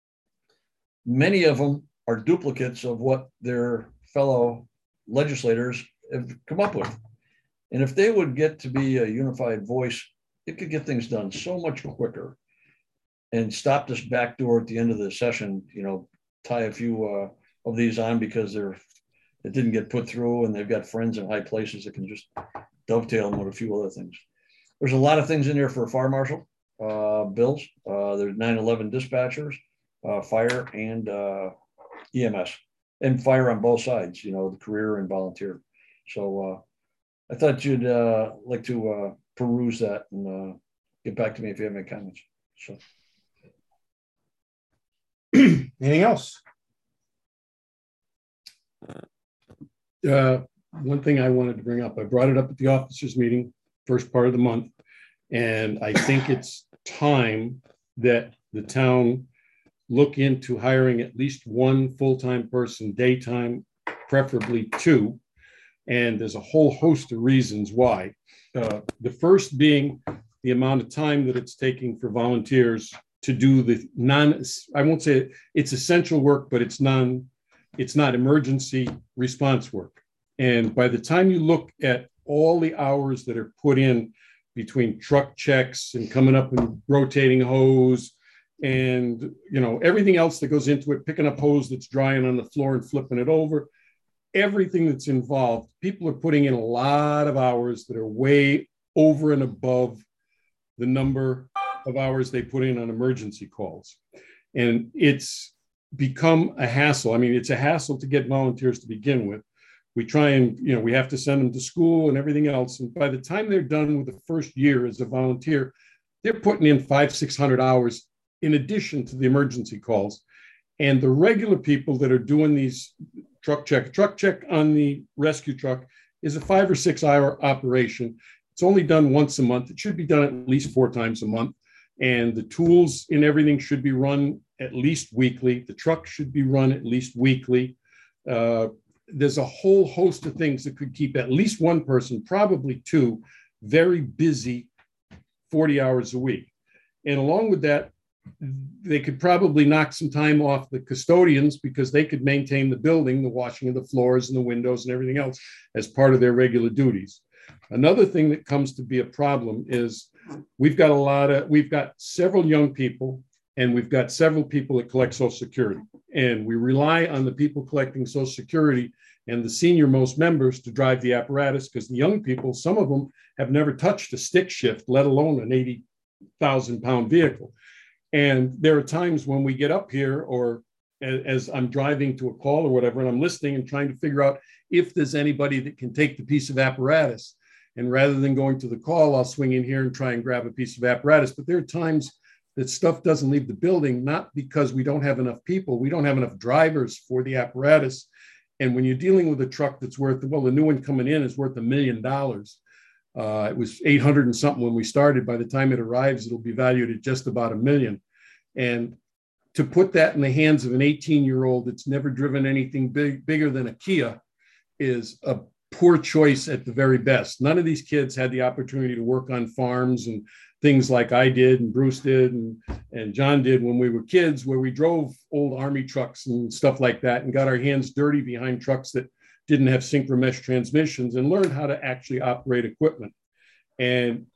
Speaker 1: Many of them are duplicates of what their fellow legislators have come up with. And if they would get to be a unified voice, it could get things done so much quicker and stop this backdoor at the end of the session, you know, tie a few uh, of these on because they're, it didn't get put through and they've got friends in high places that can just dovetail them with a few other things. There's a lot of things in there for a fire marshal. uh, bills. Uh, there's nine eleven dispatchers, uh, fire and uh, E M S, and fire on both sides, you know, the career and volunteer. So uh, I thought you'd uh, like to uh, peruse that and uh, get back to me if you have any comments. So.
Speaker 4: Anything else?
Speaker 9: Uh, one thing I wanted to bring up, I brought it up at the officers meeting, first part of the month. And I think it's time that the town look into hiring at least one full-time person, daytime, preferably two. And there's a whole host of reasons why. Uh, the first being the amount of time that it's taking for volunteers to do the non, I won't say it's essential work, but it's non, it's not emergency response work. And by the time you look at all the hours that are put in between truck checks and coming up and rotating hose and, you know, everything else that goes into it, picking up hose that's drying on the floor and flipping it over, everything that's involved, people are putting in a lot of hours that are way over and above the number of hours they put in on emergency calls. And it's become a hassle. I mean, it's a hassle to get volunteers to begin with. We try and, you know, we have to send them to school and everything else. And by the time they're done with the first year as a volunteer, they're putting in five, six hundred hours in addition to the emergency calls. And the regular people that are doing these truck check, truck check on the rescue truck is a five or six hour operation. It's only done once a month. It should be done at least four times a month. And the tools and everything should be run at least weekly. The truck should be run at least weekly. Uh, there's a whole host of things that could keep at least one person, probably two, very busy forty hours a week. And along with that, they could probably knock some time off the custodians because they could maintain the building, the washing of the floors and the windows and everything else as part of their regular duties. Another thing that comes to be a problem is we've got a lot of, we've got several young people and we've got several people that collect Social Security. And we rely on the people collecting Social Security and the senior most members to drive the apparatus because the young people, some of them have never touched a stick shift, let alone an eighty thousand pound vehicle. And there are times when we get up here or as I'm driving to a call or whatever, and I'm listening and trying to figure out if there's anybody that can take the piece of apparatus. And rather than going to the call, I'll swing in here and try and grab a piece of apparatus. But there are times that stuff doesn't leave the building, not because we don't have enough people. We don't have enough drivers for the apparatus. And when you're dealing with a truck that's worth, well, the new one coming in is worth a million dollars. Uh, it was eight hundred and something when we started. By the time it arrives, it'll be valued at just about a million. And to put that in the hands of an eighteen year old that's never driven anything big, bigger than a Kia is a poor choice at the very best. None of these kids had the opportunity to work on farms and things like I did and Bruce did and, and John did when we were kids, where we drove old Army trucks and stuff like that and got our hands dirty behind trucks that didn't have synchromesh transmissions and learned how to actually operate equipment. And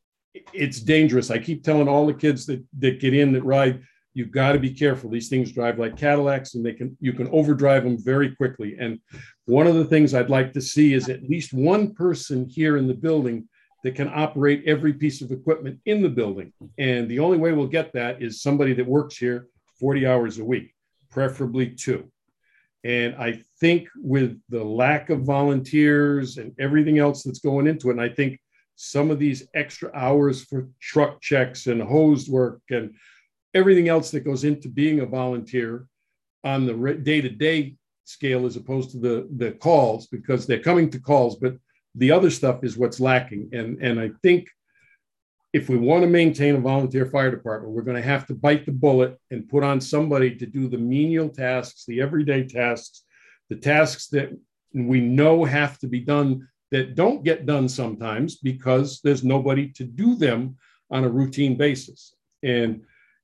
Speaker 9: it's dangerous. I keep telling all the kids that, that get in that ride, you've got to be careful. These things drive like Cadillacs and they can, you can overdrive them very quickly. And one of the things I'd like to see is at least one person here in the building that can operate every piece of equipment in the building. And the only way we'll get that is somebody that works here forty hours a week, preferably two. And I think with the lack of volunteers and everything else that's going into it, and I think some of these extra hours for truck checks and hose work and everything else that goes into being a volunteer on the day-to-day scale as opposed to the, the calls, because they're coming to calls, but the other stuff is what's lacking. And, and I think if we want to maintain a volunteer fire department, we're going to have to bite the bullet and put on somebody to do the menial tasks, the everyday tasks, the tasks that we know have to be done that don't get done sometimes because there's nobody to do them on a routine basis. And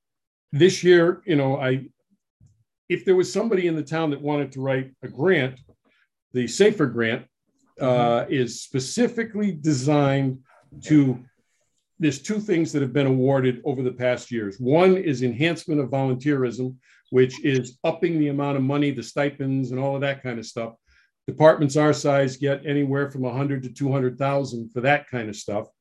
Speaker 9: this year, you know, I, if there was somebody in the town that wanted to write a grant, the SAFER grant uh, is specifically designed to, there's two things that have been awarded over the past years. One is enhancement of volunteerism, which is upping the amount of money, the stipends and all of that kind of stuff. Departments our size get anywhere from one hundred to two hundred thousand for that kind of stuff.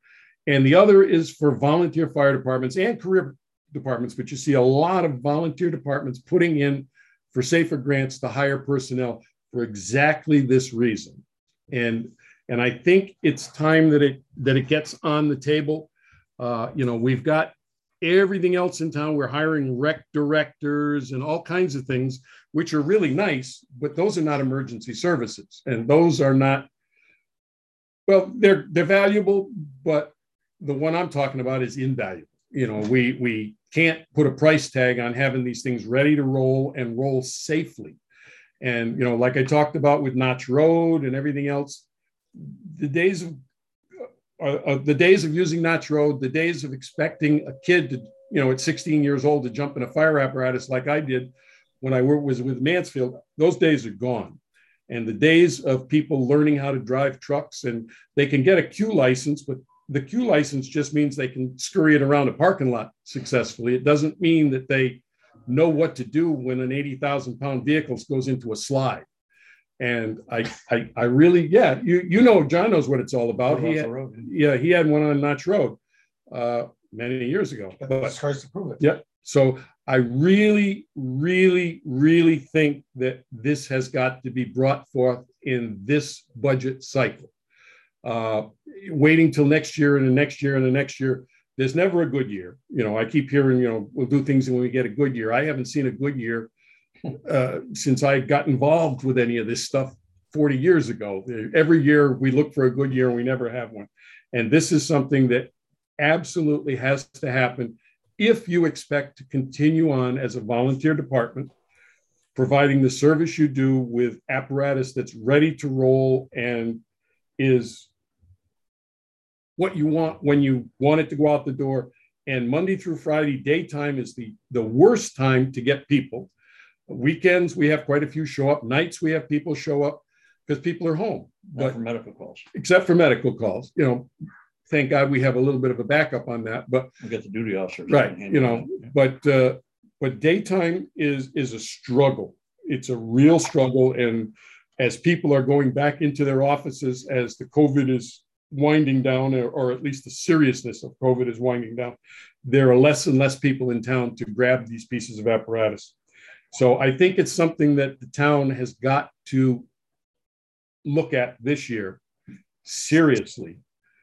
Speaker 9: And the other is for volunteer fire departments and career departments, but you see a lot of volunteer departments putting in for safer grants to hire personnel for exactly this reason. And, and I think it's time that it, that it gets on the table. Uh, you know, we've got everything else in town. We're hiring rec directors and all kinds of things, which are really nice, but those are not emergency services. And those are not, well, they're, they're valuable, but the one I'm talking about is invaluable. You know, we, we can't put a price tag on having these things ready to roll and roll safely. And, you know, like I talked about with Notch Road and everything else, the days of uh, uh, the days of using Notch Road, the days of expecting a kid to, you know, at sixteen years old to jump in a fire apparatus like I did when I was with Mansfield, those days are gone. And the days of people learning how to drive trucks, and they can get a Q license, but the Q license just means they can scurry it around a parking lot successfully. It doesn't mean that they know what to do when an eighty thousand pound vehicle goes into a slide. And I, I, I really, yeah, you, you know, John knows what it's all about. He had, yeah, he had one on Notch Road uh, many years ago.
Speaker 4: But
Speaker 9: But
Speaker 4: it's hard to prove it.
Speaker 9: yeah, so I really, really, really think that this has got to be brought forth in this budget cycle. Uh, waiting till next year and the next year and the next year, there's never a good year. You know, I keep hearing, you know, we'll do things when we get a good year. I haven't seen a good year uh, since I got involved with any of this stuff forty years ago. Every year we look for a good year and we never have one. And this is something that absolutely has to happen if you expect to continue on as a volunteer department, providing the service you do with apparatus that's ready to roll and is what you want when you want it to go out the door. And Monday through Friday, daytime is the, the worst time to get people. Weekends, we have quite a few show up. Nights, we have people show up because people are home.
Speaker 1: Not
Speaker 9: But
Speaker 1: for medical calls.
Speaker 9: except for medical calls, you know, thank God we have a little bit of a backup on that. But
Speaker 1: We get the duty officers.
Speaker 9: right, you know, but uh, but daytime is is a struggle. It's a real struggle, and as people are going back into their offices, as the COVID is winding down, or, or at least the seriousness of COVID is winding down, there are less and less people in town to grab these pieces of apparatus. So I think it's something that the town has got to look at this year seriously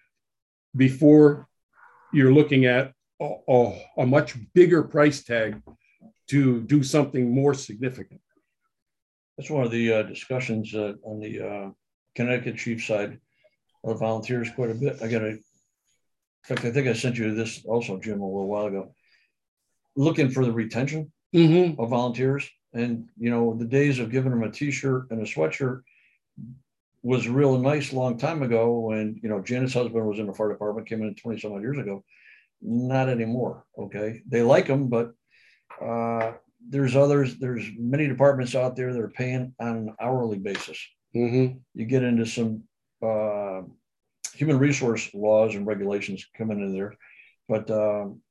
Speaker 9: before you're looking at a, a, a much bigger price tag to do something more significant.
Speaker 1: That's one of the uh, discussions uh, on the uh, Connecticut chief side of volunteers quite a bit. I got a, in fact, I think I sent you this also, Jim, a little while ago, looking for the retention
Speaker 9: Mm-hmm.
Speaker 1: of volunteers. And, you know, the days of giving them a t-shirt and a sweatshirt was real nice long time ago when, you know, Janet's husband was in the fire department, came in twenty some odd years ago. Not anymore. Okay. They like them, but uh, there's others, there's many departments out there that are paying on an hourly basis.
Speaker 9: Mm-hmm.
Speaker 1: You get into some uh, human resource laws and regulations coming in there, but um,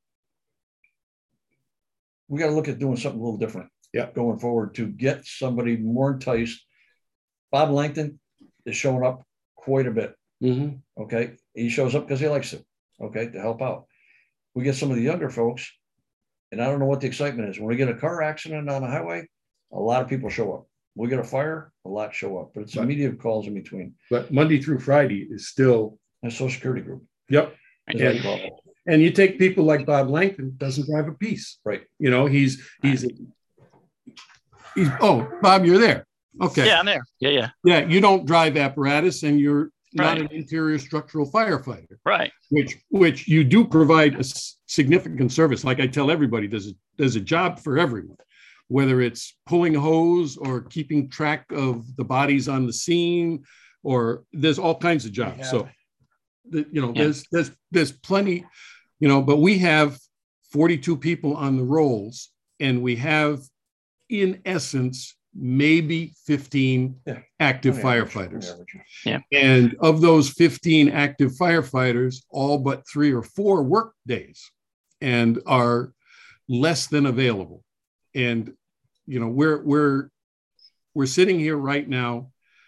Speaker 1: we got to look at doing something a little different.
Speaker 9: Yeah.
Speaker 1: Going forward to get somebody more enticed. Bob Langton is showing up quite a bit.
Speaker 9: Mm-hmm.
Speaker 1: Okay. He shows up because he likes it. Okay. To help out. We get some of the younger folks, and I don't know what the excitement is. When we get a car accident on the highway, a lot of people show up. We get a fire, a lot show up, but it's
Speaker 9: Right.
Speaker 1: immediate calls in between.
Speaker 9: But Monday through Friday is still,
Speaker 1: And Social Security group.
Speaker 9: yep.
Speaker 1: As
Speaker 9: And-
Speaker 1: I call it.
Speaker 9: And you take people like Bob Langton, doesn't drive a piece.
Speaker 1: Right.
Speaker 9: You know, he's, he's, he's, oh, Bob, you're there. Okay.
Speaker 5: Yeah, I'm there. Yeah, yeah.
Speaker 9: Yeah, you don't drive apparatus and you're not
Speaker 5: Right.
Speaker 9: an interior structural firefighter,
Speaker 5: Right.
Speaker 9: which, which you do provide a s- significant service. Like I tell everybody, there's a, there's a job for everyone, whether it's pulling hose or keeping track of the bodies on the scene, or there's all kinds of jobs. So, the, you know,
Speaker 5: Yeah.
Speaker 9: there's, there's, there's plenty, you know, but we have forty-two people on the rolls, and we have, in essence, maybe fifteen
Speaker 1: Yeah.
Speaker 9: active
Speaker 1: On the average, on the
Speaker 9: firefighters.
Speaker 1: average.
Speaker 9: And of those fifteen active firefighters, all but three or four work days and are less than available. And, you know, we're, we're, we're sitting here right now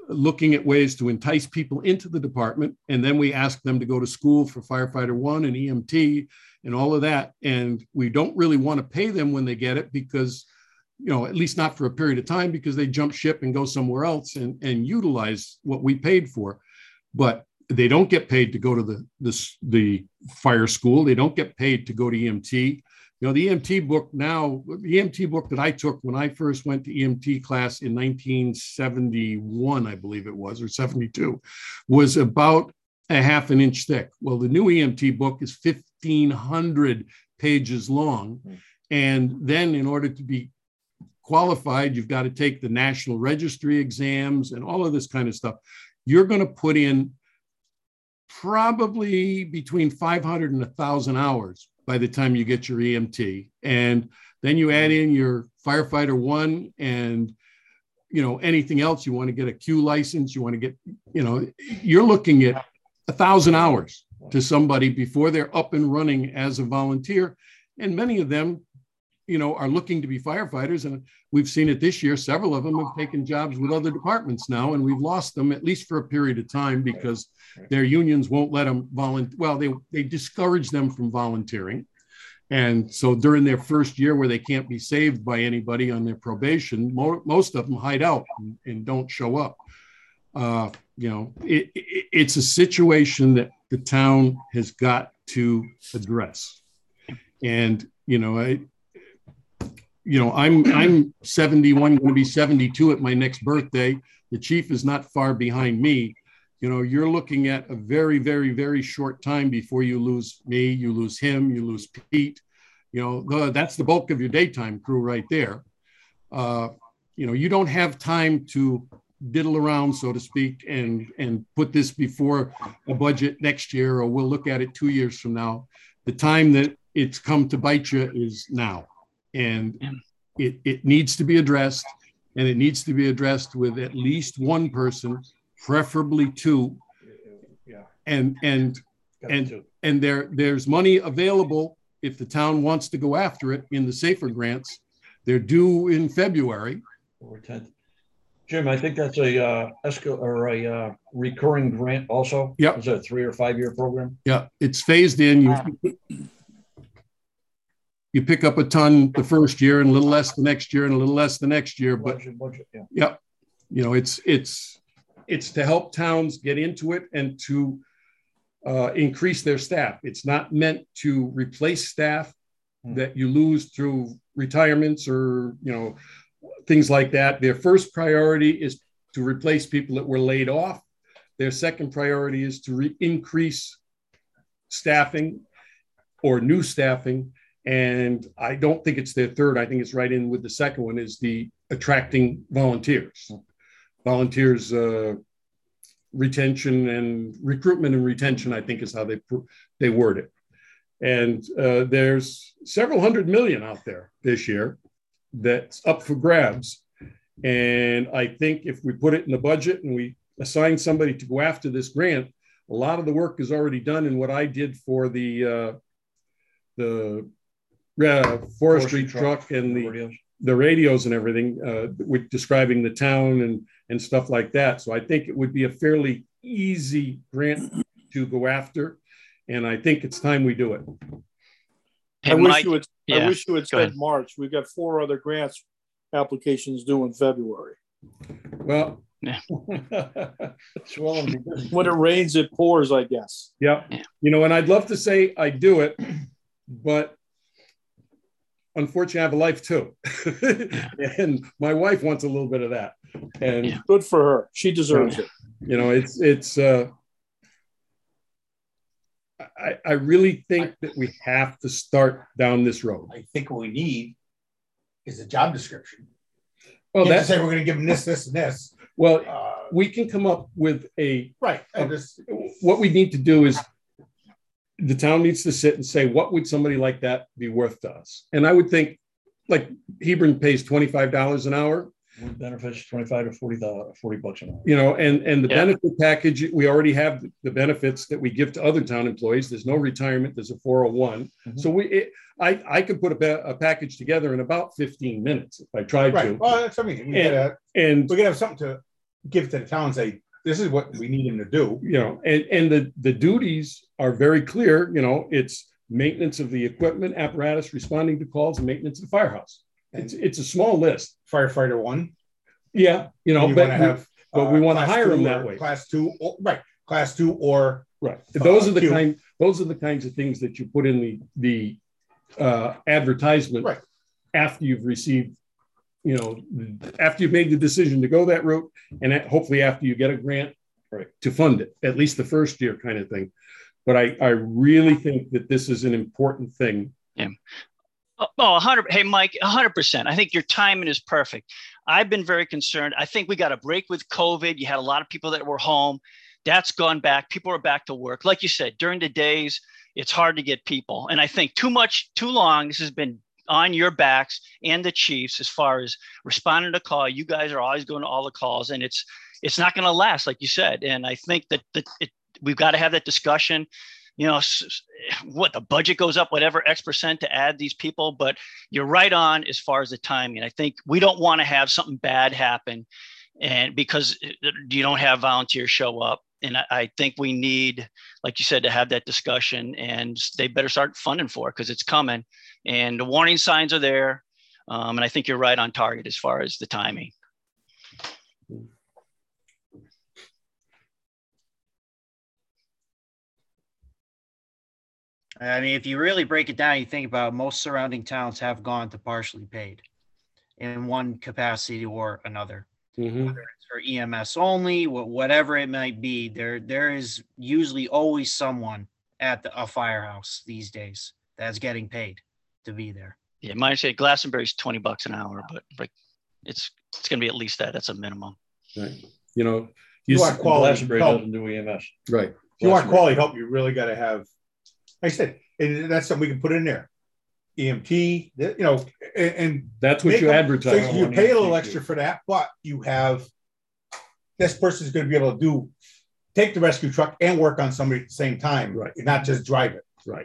Speaker 9: looking at ways to entice people into the department. And then we ask them to go to school for firefighter one and E M T and all of that. And we don't really want to pay them when they get it because, you know, at least not for a period of time, because they jump ship and go somewhere else and, and utilize what we paid for. But they don't get paid to go to the, the, the fire school. They don't get paid to go to E M T. You know, the E M T book now, the E M T book that I took when I first went to E M T class in nineteen seventy-one, I believe it was, or seventy-two, was about a half an inch thick. Well, the new E M T book is fifteen hundred pages long. And then in order to be qualified, you've got to take the National Registry exams and all of this kind of stuff. You're going to put in probably between five hundred and one thousand hours by the time you get your E M T. And then you add in your firefighter one and, you know, anything else. You want to get a Q license, you want to get, you know, you're looking at a thousand hours to somebody before they're up and running as a volunteer. And many of them, you know, are looking to be firefighters. And we've seen it this year. Several of them have taken jobs with other departments now, and we've lost them at least for a period of time because their unions won't let them volunteer. Well, they, they discourage them from volunteering. And so during their first year where they can't be saved by anybody on their probation, mo- most of them hide out and, and don't show up. Uh, you know, it, it, it's a situation that the town has got to address. And, you know, I, you know, I'm I'm seventy-one, going to be seventy-two at my next birthday. The chief is not far behind me. You know, you're looking at a very, very, very short time before you lose me, you lose him, you lose Pete. You know, the, that's the bulk of your daytime crew right there. Uh, you know, you don't have time to diddle around, so to speak, and and put this before a budget next year, or we'll look at it two years from now. The time that it's come to bite you is now. And it, it needs to be addressed, and it needs to be addressed with at least one person, preferably two.
Speaker 1: Yeah.
Speaker 9: And and and and there there's money available if the town wants to go after it in the SAFER grants. They're due in February.
Speaker 1: Or tenth. Jim, I think that's a uh, esco or a uh, recurring grant also.
Speaker 9: Yep.
Speaker 1: Is that a three or five year program?
Speaker 9: Yeah, it's phased in. You, you pick up a ton the first year and a little less the next year and a little less the next year. But
Speaker 1: Budget, budget, yeah.
Speaker 9: Yep. You know, it's it's it's to help towns get into it and to uh, increase their staff. It's not meant to replace staff hmm. that you lose through retirements or, you know, things like that. Their first priority is to replace people that were laid off. Their second priority is to re- increase staffing or new staffing. And I don't think it's their third. I think it's right in with the second one is the attracting volunteers. Volunteers, uh, retention and recruitment and retention, I think is how they they word it. And uh, there's several hundred million out there this year that's up for grabs. And I think if we put it in the budget and we assign somebody to go after this grant, a lot of the work is already done. And what I did for the uh, the uh, forestry truck, truck and the radios. the radios and everything, uh, with describing the town and, and stuff like that. So I think it would be a fairly easy grant to go after. And I think it's time we do it.
Speaker 8: I wish you had,
Speaker 5: yeah,
Speaker 8: I wish you had said
Speaker 5: ahead.
Speaker 8: March. We've got four other grants applications due in February.
Speaker 9: Well,
Speaker 5: Yeah.
Speaker 8: When it rains, it pours, I guess.
Speaker 9: Yeah.
Speaker 5: Yeah.
Speaker 9: You know, and I'd love to say I do it, but unfortunately I have a life too. And my wife wants a little bit of that. And
Speaker 5: Yeah.
Speaker 8: Good for her. She deserves it.
Speaker 9: you know, it's, it's, uh, I, I really think that we have to start down this road.
Speaker 4: I think what we need is a job description.
Speaker 9: Well,
Speaker 4: You can't
Speaker 9: that's,
Speaker 4: just say we're going to give them this, this, and this.
Speaker 9: well,
Speaker 4: Uh,
Speaker 9: we can come up with a,
Speaker 4: right. I just,
Speaker 9: what we need to do is the town needs to sit and say, what would somebody like that be worth to us? And I would think like Hebron pays twenty-five dollars an hour,
Speaker 1: With benefits, twenty-five to forty, forty bucks an hour.
Speaker 9: you know, and, and the
Speaker 5: Yeah.
Speaker 9: benefit package, we already have the benefits that we give to other town employees. There's no retirement, there's a four oh one.
Speaker 1: Mhm.
Speaker 9: So we, it, I, I could put a, pa- a package together in about fifteen minutes if I tried
Speaker 4: right.
Speaker 9: to.
Speaker 4: Well, that's what I mean. We
Speaker 9: And-
Speaker 4: gotta,
Speaker 9: And
Speaker 4: we gotta have something to give it to the town and say, this is what we need him to do.
Speaker 9: You know, and, and the, the duties are very clear, you know, it's maintenance of the equipment, apparatus, responding to calls, and maintenance of the firehouse. It's, it's a small list.
Speaker 4: Firefighter one.
Speaker 9: Yeah, you know,
Speaker 4: You
Speaker 9: but,
Speaker 4: wanna have,
Speaker 9: but we
Speaker 4: uh,
Speaker 9: want to
Speaker 4: class
Speaker 9: hire
Speaker 4: two
Speaker 9: them that
Speaker 4: or
Speaker 9: way.
Speaker 4: Class two, or- right, class two or.
Speaker 9: Right. Those
Speaker 4: Uh,
Speaker 9: are the
Speaker 4: Q.
Speaker 9: kind, those are the kinds of things that you put in the, the uh, advertisement
Speaker 4: Right.
Speaker 9: after you've received, you know, after you've made the decision to go that route, and that- hopefully after you get a grant to fund it, at least the first year kind of thing. But I, I really think that this is an important thing.
Speaker 5: Yeah. Oh, a hundred. Hey, Mike, a hundred percent. I think your timing is perfect. I've been very concerned. I think we got a break with COVID. You had a lot of people that were home. That's gone back. People are back to work. Like you said, during the days, it's hard to get people. And I think too much, too long, this has been on your backs and the chiefs as far as responding to call. You guys are always going to all the calls, and it's it's not going to last, like you said. And I think that, that it, we've got to have that discussion. You know, what the budget goes up, whatever X percent to add these people, but you're right on as far as the timing. I think we don't want to have something bad happen, and because you don't have volunteers show up. And I, I think we need, like you said, to have that discussion, and they better start funding for it because it's coming. And the warning signs are there. Um, and I think you're right on target as far as the timing.
Speaker 7: I mean, if you really break it down, you think about it, most surrounding towns have gone to partially paid in one capacity or another.
Speaker 9: Mm-hmm.
Speaker 7: Whether it's for E M S only, wh- whatever it might be, there there is usually always someone at the, a firehouse these days that's getting paid to be there.
Speaker 5: Yeah, mine say Glastonbury's twenty bucks an hour, but like it's it's gonna be at least that. That's a minimum.
Speaker 9: Right. You know,
Speaker 4: You want quality
Speaker 1: Glastonbury
Speaker 4: help.
Speaker 1: doesn't do E M S.
Speaker 9: right.
Speaker 4: If you want
Speaker 1: Glastonbury.
Speaker 4: quality help, you really got to have, like I said, and that's something we can put in there. E M T, you know, and, and
Speaker 9: That's what
Speaker 4: make
Speaker 9: you
Speaker 4: them-
Speaker 9: advertise.
Speaker 4: So you
Speaker 9: on
Speaker 4: pay a little
Speaker 9: E M T.
Speaker 4: extra for that, but you have, this person's going to be able to do, take the rescue truck and work on somebody at the same time,
Speaker 9: Right.
Speaker 4: and not just drive it.
Speaker 9: Right.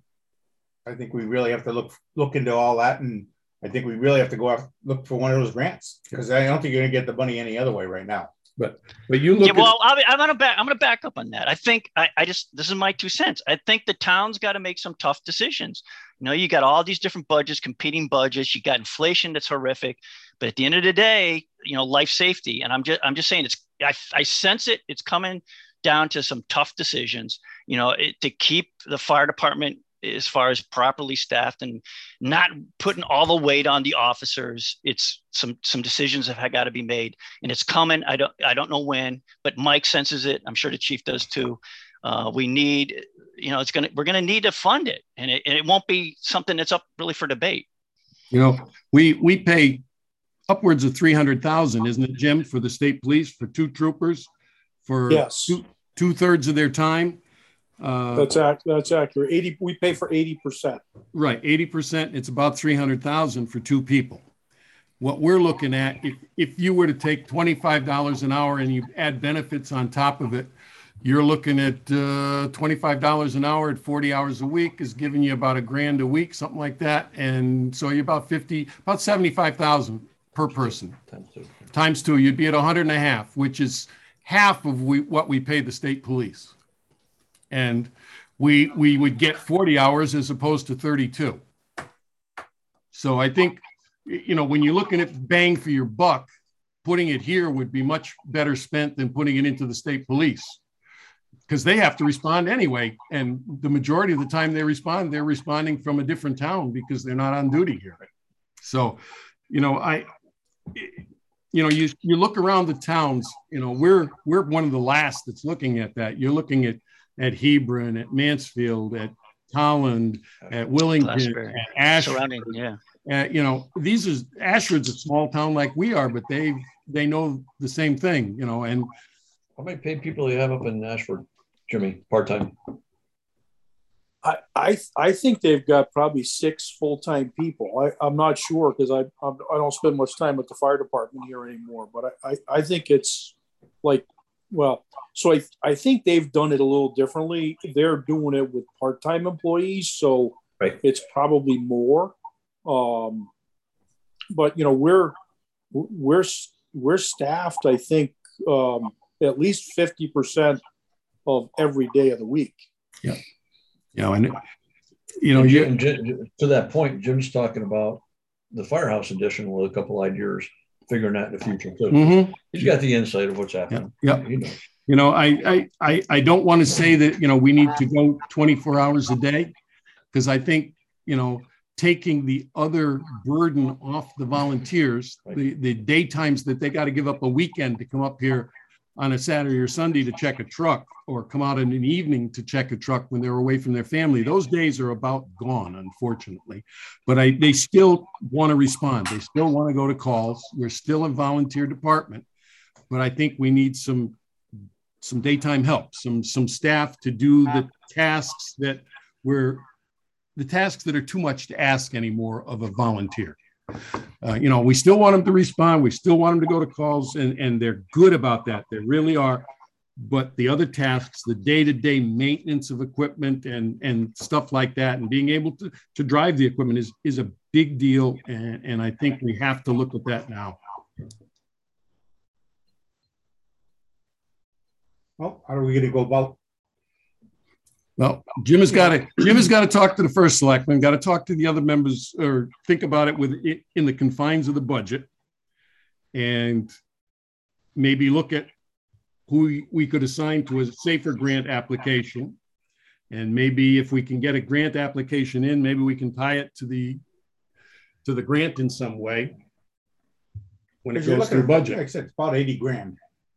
Speaker 4: I think we really have to look, look into all that. And I think we really have to go out, look for one of those grants, because I don't think you're going to get the money any other way right now.
Speaker 9: But but you look
Speaker 5: Yeah, well,
Speaker 9: at,
Speaker 5: I'll be, I'm gonna back. I'm gonna back up on that. I think I, I just this is my two cents. I think the town's got to make some tough decisions. You know, you got all these different budgets, competing budgets. You got inflation that's horrific, but at the end of the day, you know, life safety. And I'm just I'm just saying it's I, I sense it. It's coming down to some tough decisions. You know, it, to keep the fire department as far as properly staffed and not putting all the weight on the officers. It's some some decisions have got to be made, and it's coming. I don't I don't know when, but Mike senses it. I'm sure the chief does too. Uh, we need, you know, it's gonna we're gonna need to fund it, and it and it won't be something that's up really for debate.
Speaker 9: you know, we we pay upwards of three hundred thousand, isn't it, Jim, for the state police, for two troopers, for
Speaker 8: Yes.
Speaker 9: two, two thirds of their time. Uh,
Speaker 8: That's ac- that's accurate. eighty, we pay for eighty percent.
Speaker 9: Right, eighty percent, it's about three hundred thousand for two people. What we're looking at, if, if you were to take twenty-five dollars an hour and you add benefits on top of it, you're looking at uh, twenty-five dollars an hour at forty hours a week is giving you about a grand a week, something like that. And so you're about fifty, about seventy-five thousand per person. Times two, you'd be at a hundred and a half, which is half of we, what we pay the state police. And we we would get forty hours as opposed to thirty-two. So I think, you know, when you're looking at bang for your buck, putting it here would be much better spent than putting it into the state police, because they have to respond anyway. And the majority of the time they respond, they're responding from a different town because they're not on duty here. So, you know, I, you know, you, you look around the towns, you know, we're, we're one of the last that's looking at that. You're looking at, at Hebron, at Mansfield, at Holland, at Willington,
Speaker 5: Glastonbury.
Speaker 9: at Ashford.
Speaker 5: Surrounding, yeah.
Speaker 9: Uh, you know, these are, Ashford's a small town like we are, but they, they know the same thing, you know, and
Speaker 1: How many paid people do you have up in Ashford, Jimmy, part-time?
Speaker 8: I, I, I think they've got probably six full-time people. I, I'm not sure because I, I'm, I don't spend much time at the fire department here anymore, but I, I, I think it's like, well, so I, I think they've done it a little differently. They're doing it with part-time employees, so
Speaker 1: Right.
Speaker 8: it's probably more. Um, but you know, we're, we're, we're staffed, I think, um, at least fifty percent of every day of the week.
Speaker 9: Yeah. You know, and you know,
Speaker 1: And
Speaker 9: you,
Speaker 1: Jim, Jim- to that point, Jim's talking about the firehouse edition with a couple ideas, figuring that in the future too.
Speaker 9: Mhm.
Speaker 1: He's got the insight of what's happening.
Speaker 9: Yeah.
Speaker 1: He knows.
Speaker 9: You know, I, I, I, I don't want to say that, you know, we need to go twenty-four hours a day, because I think, you know, taking the other burden off the volunteers, the, the daytimes that they got to give up a weekend to come up here on a Saturday or Sunday to check a truck, or come out in an evening to check a truck when they're away from their family. Those days are about gone, unfortunately. But I, they still want to respond. They still want to go to calls. We're still a volunteer department, but I think we need some some daytime help, some some staff to do the tasks that we're the tasks that are too much to ask anymore of a volunteer. Uh, you know, we still want them to respond. We still want them to go to calls, and, and they're good about that. They really are. But the other tasks, the day-to-day maintenance of equipment and, and stuff like that, and being able to, to drive the equipment is, is a big deal. And, and I think we have to look at that now.
Speaker 4: Well, how are we gonna go about?
Speaker 9: Well, Jim has got to Jim has got to talk to the first selectman, got to talk to the other members, or think about it with it in the confines of the budget, and maybe look at who we- we could assign to a safer grant application. And maybe if we can get a grant application in, maybe we can tie it to the to the grant in some way when it
Speaker 4: Because you're
Speaker 9: goes
Speaker 4: looking
Speaker 9: through
Speaker 4: at,
Speaker 9: budget.
Speaker 4: like I said, it's about eighty grand.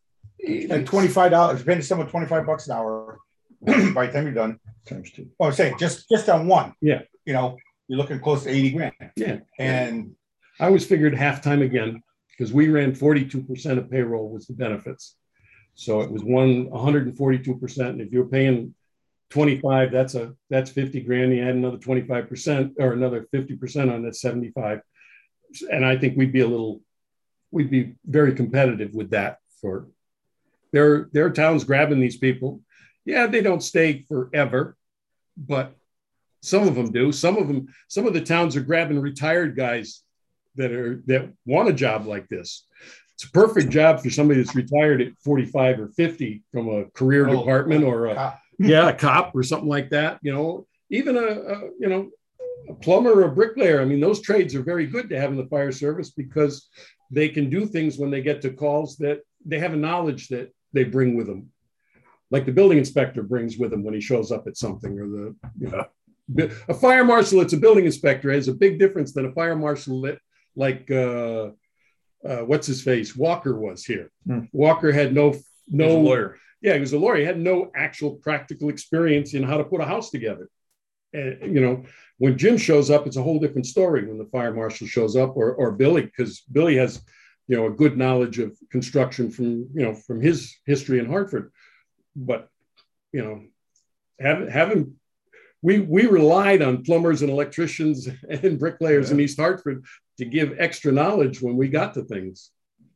Speaker 4: At twenty-five dollars, paying someone twenty-five bucks an hour by the time you're done.
Speaker 1: Times two.
Speaker 4: Oh, I'm saying just, just on one.
Speaker 9: Yeah.
Speaker 4: You know, you're looking close to eighty grand.
Speaker 9: Yeah.
Speaker 4: And
Speaker 9: I always figured halftime again, because we ran forty-two percent of payroll was the benefits. So it was one, one hundred forty-two percent. And if you're paying twenty-five, that's a, that's fifty grand. You add another twenty-five percent or another fifty percent on that seventy-five. And I think we'd be a little, we'd be very competitive with that. For there, there are towns grabbing these people. Yeah, they don't stay forever, but some of them do. Some of them, some of the towns are grabbing retired guys that are, that want a job like this. It's a perfect job for somebody that's retired at forty-five or fifty from a career
Speaker 4: Oh,
Speaker 9: department, or a,
Speaker 4: cop.
Speaker 9: yeah, a cop or something like that. You know, even a, a you know, a plumber or a bricklayer. I mean, those trades are very good to have in the fire service, because they can do things when they get to calls that they have a knowledge that they bring with them, like the building inspector brings with him when he shows up at something, or the, you know, a fire marshal that's a building inspector has a big difference than a fire marshal that, like, uh, uh, what's his face? Walker was here.
Speaker 1: Hmm.
Speaker 9: Walker had no, no
Speaker 1: He's a lawyer.
Speaker 9: Yeah, he was a lawyer. He had no actual practical experience in how to put a house together. And, you know, when Jim shows up, it's a whole different story when the fire marshal shows up, or, or Billy, because Billy has, you know, a good knowledge of construction from, you know, from his history in Hartford. But, you know, having, having we, we relied on plumbers and electricians and bricklayers
Speaker 1: Yeah.
Speaker 9: in East Hartford to give extra knowledge when we got to things.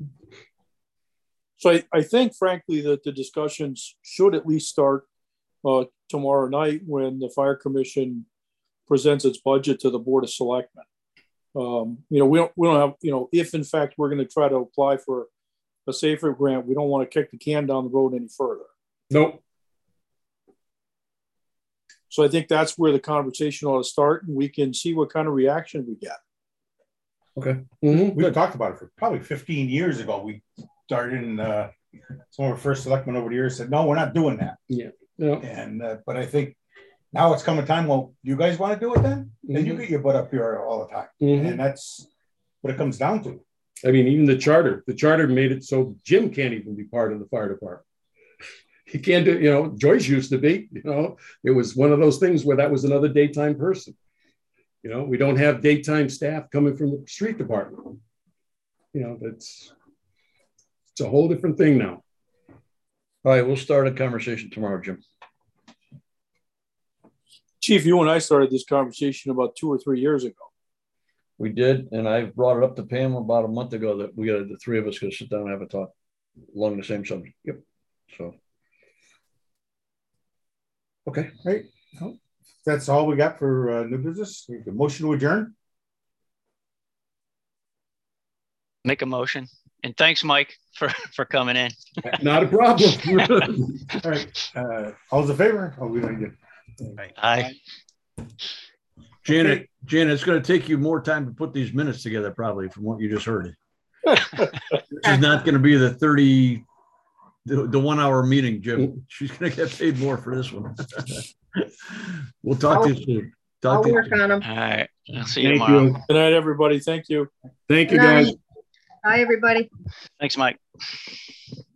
Speaker 8: So I, I think, frankly, that the discussions should at least start uh, tomorrow night when the Fire Commission presents its budget to the Board of Selectmen. Um, you know, we don't, we don't have, you know, if in fact we're going to try to apply for a safer grant, we don't want to kick the can down the road any further.
Speaker 9: Nope.
Speaker 8: So I think that's where the conversation ought to start, and we can see what kind of reaction we get.
Speaker 1: Okay.
Speaker 9: Mhm.
Speaker 4: We talked about it for probably fifteen years ago. We started in, uh, some of our first selectmen over the years said, no, we're not doing that.
Speaker 9: Yeah. Yeah.
Speaker 4: And, uh, but I think now it's coming time. Well, you guys want to do it then? Then you get your butt up here all the time.
Speaker 9: Mhm.
Speaker 4: And that's what it comes down to.
Speaker 9: I mean, even the charter, the charter made it so Jim can't even be part of the fire department. He can't do, you know, Joyce used to be, you know, it was one of those things where that was another daytime person. You know, we don't have daytime staff coming from the street department. You know, that's, it's a whole different thing now.
Speaker 1: All right, we'll start a conversation tomorrow, Jim.
Speaker 8: Chief, you and I started this conversation about two or three years ago.
Speaker 1: We did, and I brought it up to Pam about a month ago that we got the three of us going to sit down and have a talk along the same subject. Yep. So. Okay.
Speaker 4: Right. Well, that's all we got for uh, new business. The motion to adjourn.
Speaker 5: Make a motion. And thanks, Mike, for, for coming in.
Speaker 9: Not a problem.
Speaker 4: All right, uh, all's in favor? Oh, we don't get.
Speaker 5: Aye.
Speaker 1: Janet, Janet, it's gonna take you more time to put these minutes together, probably, from what you just heard. This is not gonna be the thirty, the, the one hour meeting, Jim. She's gonna get paid more for this one. We'll talk to you soon. Talk
Speaker 6: I'll
Speaker 1: to you
Speaker 6: work
Speaker 1: soon.
Speaker 6: on them.
Speaker 5: All right. I'll see you
Speaker 9: Thank
Speaker 5: tomorrow.
Speaker 9: you.
Speaker 8: Good night, everybody. Thank you.
Speaker 9: Thank you,
Speaker 6: Good night.
Speaker 9: guys.
Speaker 6: Bye, everybody.
Speaker 5: Thanks, Mike.